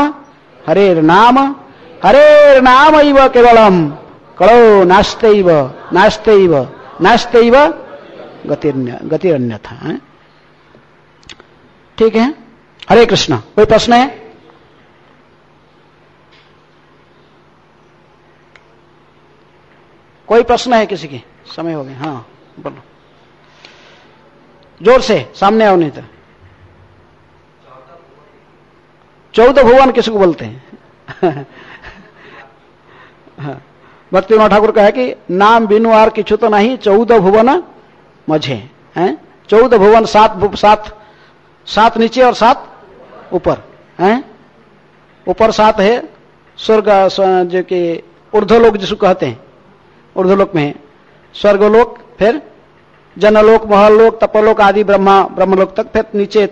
इव केवलम कलो नास्तेइव गतिरन्यथा। ठीक है, हरे कृष्ण। कोई प्रश्न है? कोई प्रश्न है किसी की? समय हो गया। हाँ बोलो, जोर से, सामने आओ नहीं तो। 14 भुवन किसको बोलते हैं? भक्ति विनोद ठाकुर कहा कि नाम बिनु आर किछु तो नहीं 14 भुवन मझे हैं। 14 भुवन, 7 नीचे और 7 ऊपर हैं। ऊपर 7 है स्वर्ग, जो कि ऊर्ध्वलोक जिसको कहते हैं, ऊर्ध्वलोक में स्वर्गलोक, फिर जनलोक, महलोक, तपलोक आदि ब्रह्मलोक तक, फिर नीचे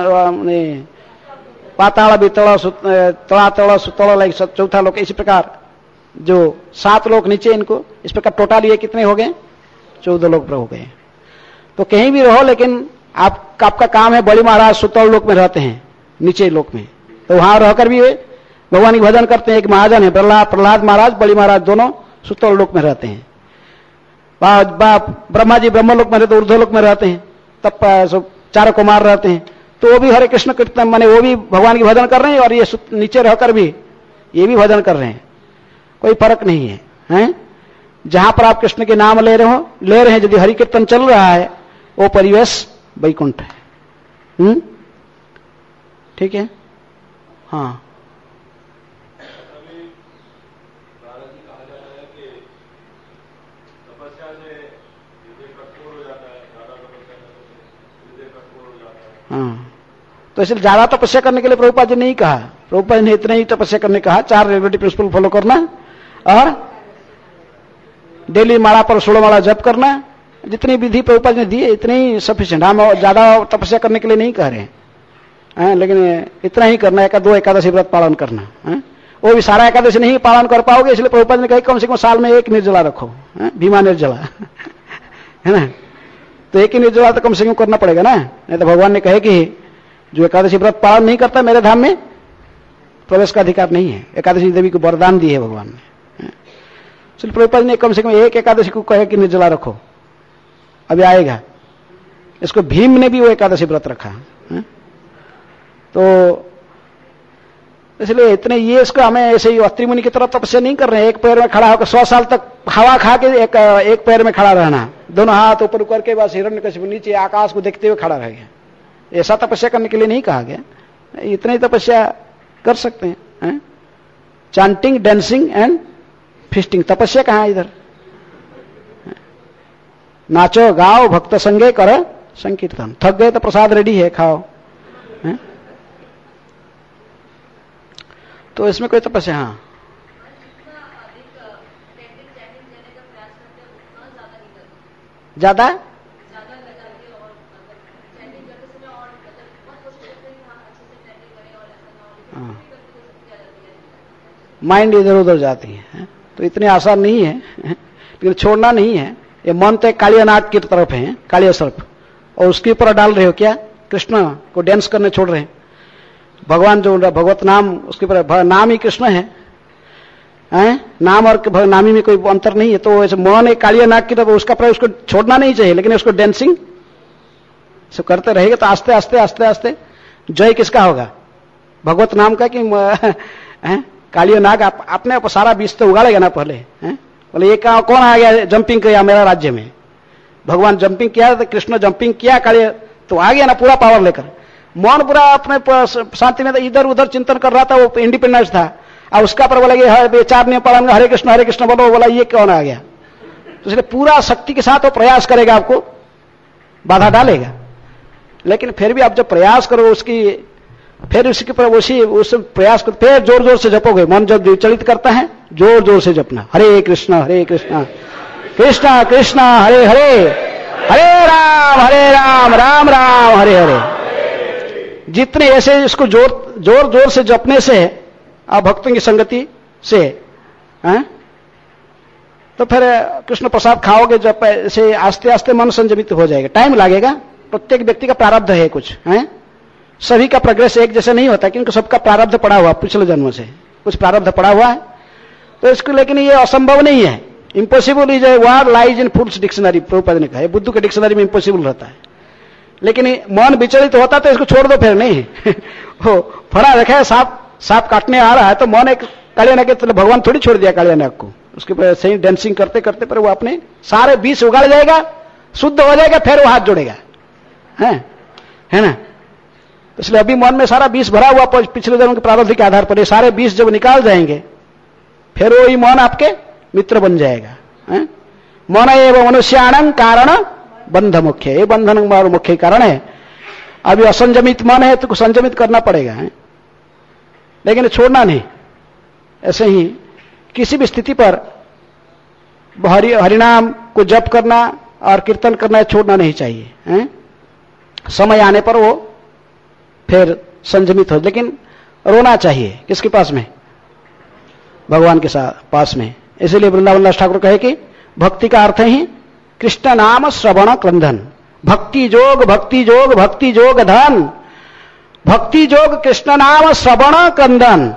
पाताल भी तला सुतल चौथा लोक। इसी प्रकार जो 7 लोक नीचे इनको, इस प्रकार टोटल ये कितने हो गए? 14 लोक हो गए। तो कहीं भी रहो, लेकिन आपका काम है, बड़ी महाराज सुतल लोक में रहते हैं, नीचे लोक में, तो वहां रहकर भी भगवान की भजन करते हैं। एक महाजन है प्रहलाद महाराज, बड़ी महाराज, दोनों सुतल लोक में रहते हैं। ब्रह्मा जी ब्रह्मलोक में रहते, ऊर्ध्वलोक में रहते हैं, तब 4 कुमार रहते हैं। तो वो भी हरे कृष्ण कीर्तन माने वो भी भगवान की भजन कर रहे हैं, और ये नीचे रहकर भी ये भी भजन कर रहे हैं। कोई फर्क नहीं है, हैं? जहां पर आप कृष्ण के नाम ले रहे हैं, यदि हरि कीर्तन चल रहा है, वो परिवेश वैकुंठ है। ठीक है। हाँ, हाँ, तो इसलिए ज्यादा तपस्या करने के लिए प्रभुपाद जी ने नहीं कहा। प्रभुपाद जी ने इतना ही तपस्या करने कहा, 4 रेगुलेटरी प्रिंसिपल फॉलो करना और डेली माला पर 16 माला जप करना। जितनी विधि प्रभुपाद जी ने दी इतनी ही सफिशिएंट। हम ज्यादा तपस्या करने के लिए नहीं कह रहे हैं, लेकिन इतना ही करना है। 2 एकादशी व्रत पालन करना है। वो भी सारा एकादशी नहीं पालन कर पाओगे, इसलिए प्रभुपाद ने कहा कम से कम साल में 1 निर्जला रखो, भीमा निर्जला है ना। तो 1 ही निर्जला तो कम से कम करना पड़ेगा ना, नहीं तो भगवान ने कहे कि जो एकादशी व्रत पालन नहीं करता मेरे धाम में प्रवेश का अधिकार नहीं है। एकादशी देवी को वरदान दी है भगवान ने। इसलिए प्रभुपाद ने कम से कम 1 एकादशी को कहे कि निर्जला रखो। अभी आएगा इसको भीम ने भी वो एकादशी व्रत रखा है? तो इसलिए इतने ये इसको हमें ऐसे ही अत्रि मुनि की तरह तपस्या नहीं कर रहे हैं। एक पैर में खड़ा होकर 100 साल तक हवा खा के एक पैर में खड़ा रहना, दोनों हाथ ऊपर करके बस हिरण्यकशिपु नीचे आकाश को देखते हुए खड़ा रह गया। ऐसा तपस्या करने के लिए नहीं कहा गया, इतनी तपस्या कर सकते हैं। चांटिंग, डांसिंग एंड फिस्टिंग, तपस्या कहां है इधर? नाचो गाओ भक्त संगे करो संकीर्तन, थक गए तो प्रसाद रेडी है, खाओ। तो इसमें कोई तपस्या? हाँ, ज्यादा माइंड इधर उधर जाती है, तो इतनी आसान नहीं है। लेकिन छोड़ना नहीं है। ये मन तो कालिया नाग की तरफ है, कालिया सर्प, और उसके ऊपर डाल रहे हो क्या? कृष्ण को डांस करने छोड़ रहे हैं। भगवान जो भगवत नाम, उसके ऊपर नाम ही कृष्ण है, नाम और नामी में कोई अंतर नहीं है। तो ऐसे मन एक कालिया नाग की तरफ, उसका पर उसको छोड़ना नहीं चाहिए, लेकिन उसको डांसिंग सब करते रहेगा तो आस्ते आस्ते आस्ते आस्ते जय किसका होगा? भगवत नाम का कि कालिया नाग अपने सारा बीज तो उगाड़ेगा ना पहले। बोले ये कौन आ गया जंपिंग किया मेरा राज्य में? भगवान जंपिंग किया तो कृष्ण जंपिंग किया, कालिया तो आ गया ना पूरा पावर लेकर। मन पूरा अपने शांति में इधर उधर चिंतन कर रहा था, वो इंडिपेंडेंस था। और उसका पर बोला कि 4 नियम पालन, हरे कृष्ण बोलो, बोला ये कौन आ गया? तो इसलिए पूरा शक्ति के साथ वो प्रयास करेगा, आपको बाधा डालेगा। लेकिन फिर भी आप जब प्रयास करो उसकी, फिर उसके पर उस प्रयास को फिर जोर जोर से जपोगे। मन जब विचलित करता है जोर जोर से जपना, हरे कृष्ण कृष्ण कृष्ण हरे हरे, हरे राम राम राम हरे हरे। जितने ऐसे इसको जोर जोर से जपने से आप भक्तों की संगति से तो फिर कृष्ण प्रसाद खाओगे। जब ऐसे आस्ते आस्ते मन संयमित हो जाएगा। टाइम लगेगा, प्रत्येक व्यक्ति का प्रारब्ध है कुछ सभी का प्रोग्रेस एक जैसे नहीं होता, क्योंकि सबका प्रारब्ध पड़ा हुआ पिछले जन्मों से कुछ प्रारब्ध पड़ा हुआ है। तो इसको, लेकिन ये असंभव नहीं है। Impossible is a word lies in fools dictionary, Prabhupada ने कहा। बुद्ध के डिक्शनरी में इम्पॉसिबल रहता है, लेकिन मन विचलित होता तो इसको छोड़ दो फिर नहीं। हो फड़ा रखा है, सांप काटने आ रहा है तो मन एक कालिया नाग, तो भगवान थोड़ी छोड़ दिया कालिया नाग को। उसके ऊपर सही डांसिंग करते करते पर वो अपने सारे बीज उगाड़ जाएगा, शुद्ध हो जाएगा, फिर वो हाथ जोड़ेगा, है ना। इसलिए अभी मन में सारा बीज भरा हुआ पिछले जन्म के प्रारब्ध के आधार पर, ये सारे बीज जब निकाल जाएंगे फिर वही मन आपके मित्र बन जाएगा। मन एवं मनुष्याणं कारण बंध मुख्य, ये बंधन मुख्य कारण है। अभी असंजमित मन है तो संयमित करना पड़ेगा, लेकिन छोड़ना नहीं। ऐसे ही किसी भी स्थिति पर हरिनाम को जप करना और कीर्तन करना छोड़ना नहीं चाहिए। समय आने पर वो फिर संयमित हो, लेकिन रोना चाहिए किसके पास में? भगवान के पास में। इसीलिए वृंदावन दास ठाकुर कहे कि भक्ति का अर्थ ही कृष्ण नाम श्रवण क्रंदन, भक्ति जोग भक्ति जोग भक्ति जोग धन, भक्ति जोग कृष्ण नाम श्रवण क्रंदन।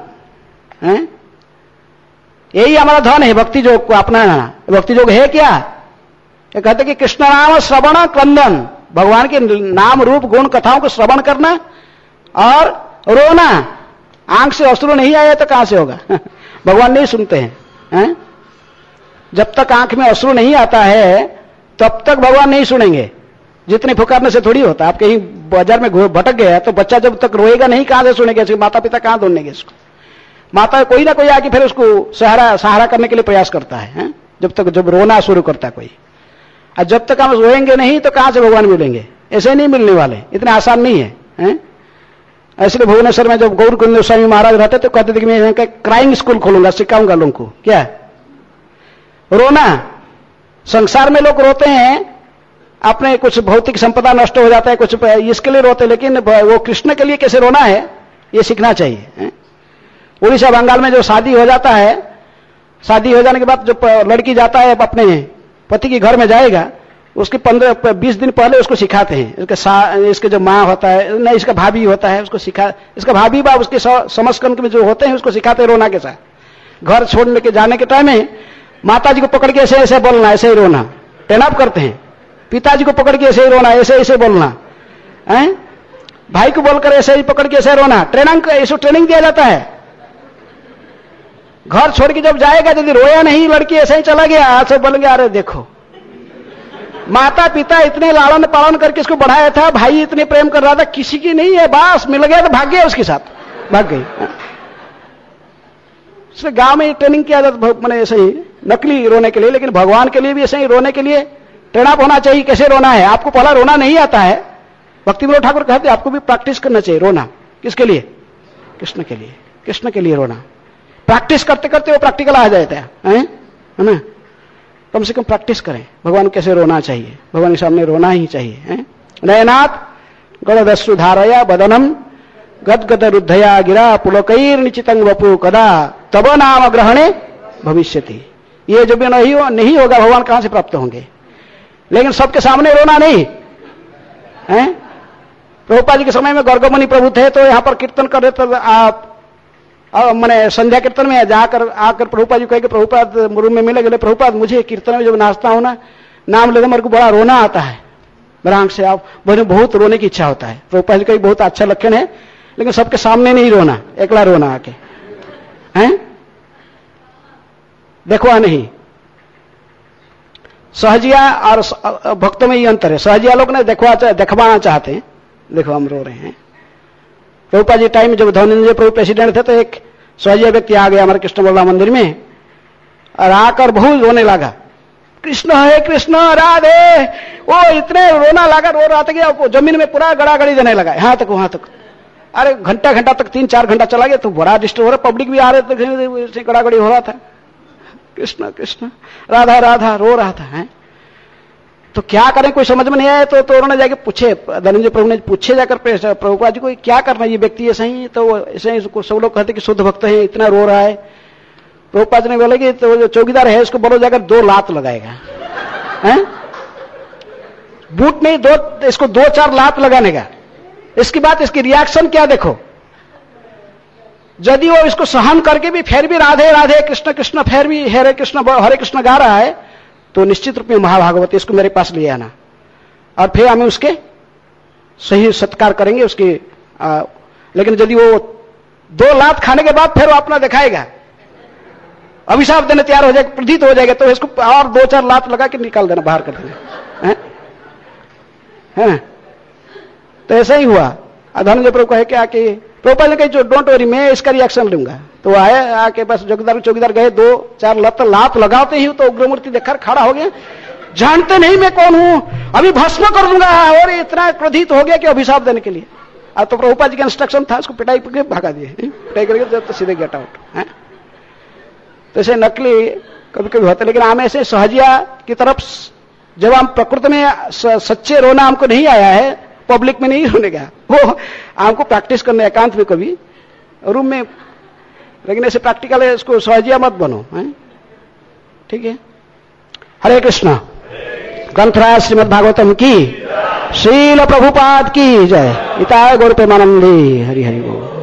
यही हमारा धन है, भक्ति योग को अपनाना। भक्ति योग है क्या? ये कहते कि कृष्ण नाम श्रवण क्रंदन, भगवान के नाम रूप गुण कथाओं को श्रवण करना और रोना। आंख से अश्रु नहीं आया तो कहां से होगा? भगवान नहीं सुनते हैं। जब तक आंख में अश्रु नहीं आता है तब तक भगवान नहीं सुनेंगे। जितने पुकारने से थोड़ी होता। आप कहीं बाजार में भटक गया तो बच्चा जब तक रोएगा नहीं, कहां से सुनेगा? इसके माता पिता कहां ढूंढेंगे इसको? माता कोई ना कोई आके फिर उसको सहारा करने के लिए प्रयास करता है, जब रोना शुरू करता है कोई। और जब तक हम रोएंगे नहीं तो कहां से भगवान मिलेंगे? ऐसे नहीं मिलने वाले, इतने आसान नहीं है। इसलिए भुवनेश्वर में जब गौर कुंज स्वामी महाराज रहते तो कहते थे कि मैं यहाँ का क्राइंग स्कूल खोलूंगा, सिखाऊंगा लोगों को क्या रोना। संसार में लोग रोते हैं, अपने कुछ भौतिक संपदा नष्ट हो जाता है, कुछ इसके लिए रोते, लेकिन वो कृष्ण के लिए कैसे रोना है ये सीखना चाहिए। उड़ीसा बंगाल में जो शादी हो जाता है, शादी हो जाने के बाद जब लड़की जाता है अपने पति के घर में जाएगा, उसके 15-20 दिन पहले उसको सिखाते हैं। इसके जो माँ होता है, नहीं इसका भाभी होता है, उसको इसका भाभी बा उसके समस्कंद में जो होते हैं उसको सिखाते हैं रोना के साथ। घर छोड़ने के जाने के टाइम में माता जी को पकड़ के ऐसे ऐसे बोलना, ऐसे ही रोना, ट्रेन अप करते हैं। पिताजी को पकड़ के ऐसे ही रोना, ऐसे ऐसे बोलना है, भाई को बोलकर ऐसे ही पकड़ के ऐसे रोना। ट्रेनिंग दिया जाता है। घर छोड़ के जब जाएगा, यदि रोया नहीं, लड़की ऐसे ही चला गया, आज से बोलेंगे अरे देखो माता पिता इतने लालन पालन करके इसको बढ़ाया था, भाई इतने प्रेम कर रहा था, किसी की नहीं है, बस मिल गया तो भाग गया, उसके साथ भाग गई। इसलिए गांव में ट्रेनिंग किया जाता, मैंने ऐसे ही नकली रोने के लिए, लेकिन भगवान के लिए भी ऐसे ही रोने के लिए ट्रेन अप होना चाहिए। कैसे रोना है? आपको पहला रोना नहीं आता है, भक्ति विनोद ठाकुर कहते आपको भी प्रैक्टिस करना चाहिए रोना। किसके लिए? कृष्ण के लिए। कृष्ण के लिए रोना। प्रैक्टिस करते करते वो प्रैक्टिकल आ जाता है ना। कम से कम प्रैक्टिस करें, भगवान कैसे रोना चाहिए, भगवान के सामने रोना ही चाहिए। नयनाथ गणदस्रु धारया बदनम गदगद रुद्धया गिरा पुलकैर निचितं वपु कदा तब नाम ग्रहणे भविष्यति। ये जब नहीं होगा, भगवान कहां से प्राप्त होंगे? लेकिन सबके सामने रोना नहीं है। प्रभुपाद जी के समय में गौरगमणि प्रभु थे, तो यहां पर कीर्तन कर रहे थे, आप मैंने संध्या कीर्तन में जाकर आकर प्रभुपाद जी कहे, प्रभुपाद रूम में मिले, गए प्रभुपाद मुझे कीर्तन में जब नाचता हूं ना, नाम लेते मेरे को बड़ा रोना आता है, मेरा आंख से आप मुझे बहुत रोने की इच्छा होता है। प्रभुपाद जी का बहुत अच्छा लक्षण है, लेकिन सबके सामने नहीं रोना, एकला रोना आके हैं, देखवा नहीं। सहजिया और भक्तों में ये अंतर है। सहजिया लोग ने देखवाना चाहते हैं, देखो हम रो रहे हैं। प्रभुपाद जी टाइम जब धनंजय प्रभु प्रेसिडेंट थे, तो एक सहजिया व्यक्ति आ गया हमारे कृष्ण बलराम मंदिर में और आकर बहुत रोने लगा, कृष्ण है कृष्ण राधे। वो इतने रोना लगा, रो रहा था कि जमीन में पूरा गड़ागड़ी देने लगा, यहां तक वहां तक। अरे घंटा घंटा तक 3-4 घंटा चला गया, तो बड़ा डिस्टर्ब हो रहा, पब्लिक भी आ रहे थे, गड़ागड़ी हो रहा था, कृष्ण कृष्ण राधा राधा रो रहा था। है तो क्या करें, कोई समझ में नहीं आया। तो उन्होंने जाके पूछे, धनंजय प्रभु ने पूछे जाकर प्रभुपाद जी को, क्या करना ये व्यक्ति ऐसा ही? तो ऐसे ही सब लोग कहते कि शुद्ध भक्त है, इतना रो रहा है। प्रभुपाद जी ने बोले कि तो जो चौकीदार है इसको बोलो जाकर 2 लात लगाएगा, है बूट नहीं, इसको 2-4 लात लगाने का। इसकी बात, इसकी रिएक्शन क्या देखो। यदि वो इसको सहन करके भी फिर भी राधे राधे कृष्ण कृष्ण फिर भी हरे कृष्ण गा रहा है, तो निश्चित रूप में महाभागवत इसको मेरे पास ले आना, और फिर हमें उसके सही सत्कार करेंगे उसकी। लेकिन यदि वो 2 लात खाने के बाद फिर वो अपना दिखाएगा, अभिशाप देने तैयार हो जाएगा, प्रतीत हो जाएगा, तो इसको और 2-4 लात लगा के निकाल देना, बाहर कर देना है। तो ऐसा ही हुआ। धनंजय प्रभु कहे क्या कि प्रभुपाद ने कही जो डोंट वरी, मैं इसका रिएक्शन लूंगा। तो वो आए, आके बस चौकीदार गए, 2-4 लात लगाते ही तो उग्रमूर्ति देखकर खड़ा हो गया, जानते नहीं मैं कौन हूं, अभी भस्म कर दूंगा। और इतना क्रोधित हो गया कि अभिशाप देने के लिए। अब तो प्रभुपाद जी का इंस्ट्रक्शन था, उसको पिटाई करके भगा दिए, पिटाई करके तो सीधे गेट आउट है। तो ऐसे नकली कभी कभी होते, लेकिन हम ऐसे सहजिया की तरफ जब हम प्रकृति में सच्चे रोना हमको नहीं आया है, पब्लिक में नहीं रोने का, वो हमको प्रैक्टिस करने एकांत में कभी रूम में। लेकिन ऐसे प्रैक्टिकल है, इसको सहजिया मत बनो, है ठीक है। हरे कृष्णा। ग्रंथराज श्रीमद् भागवतम की, श्रील प्रभुपाद की जय। इताय गौर प्रेमानंदी। हरि हरि बोल।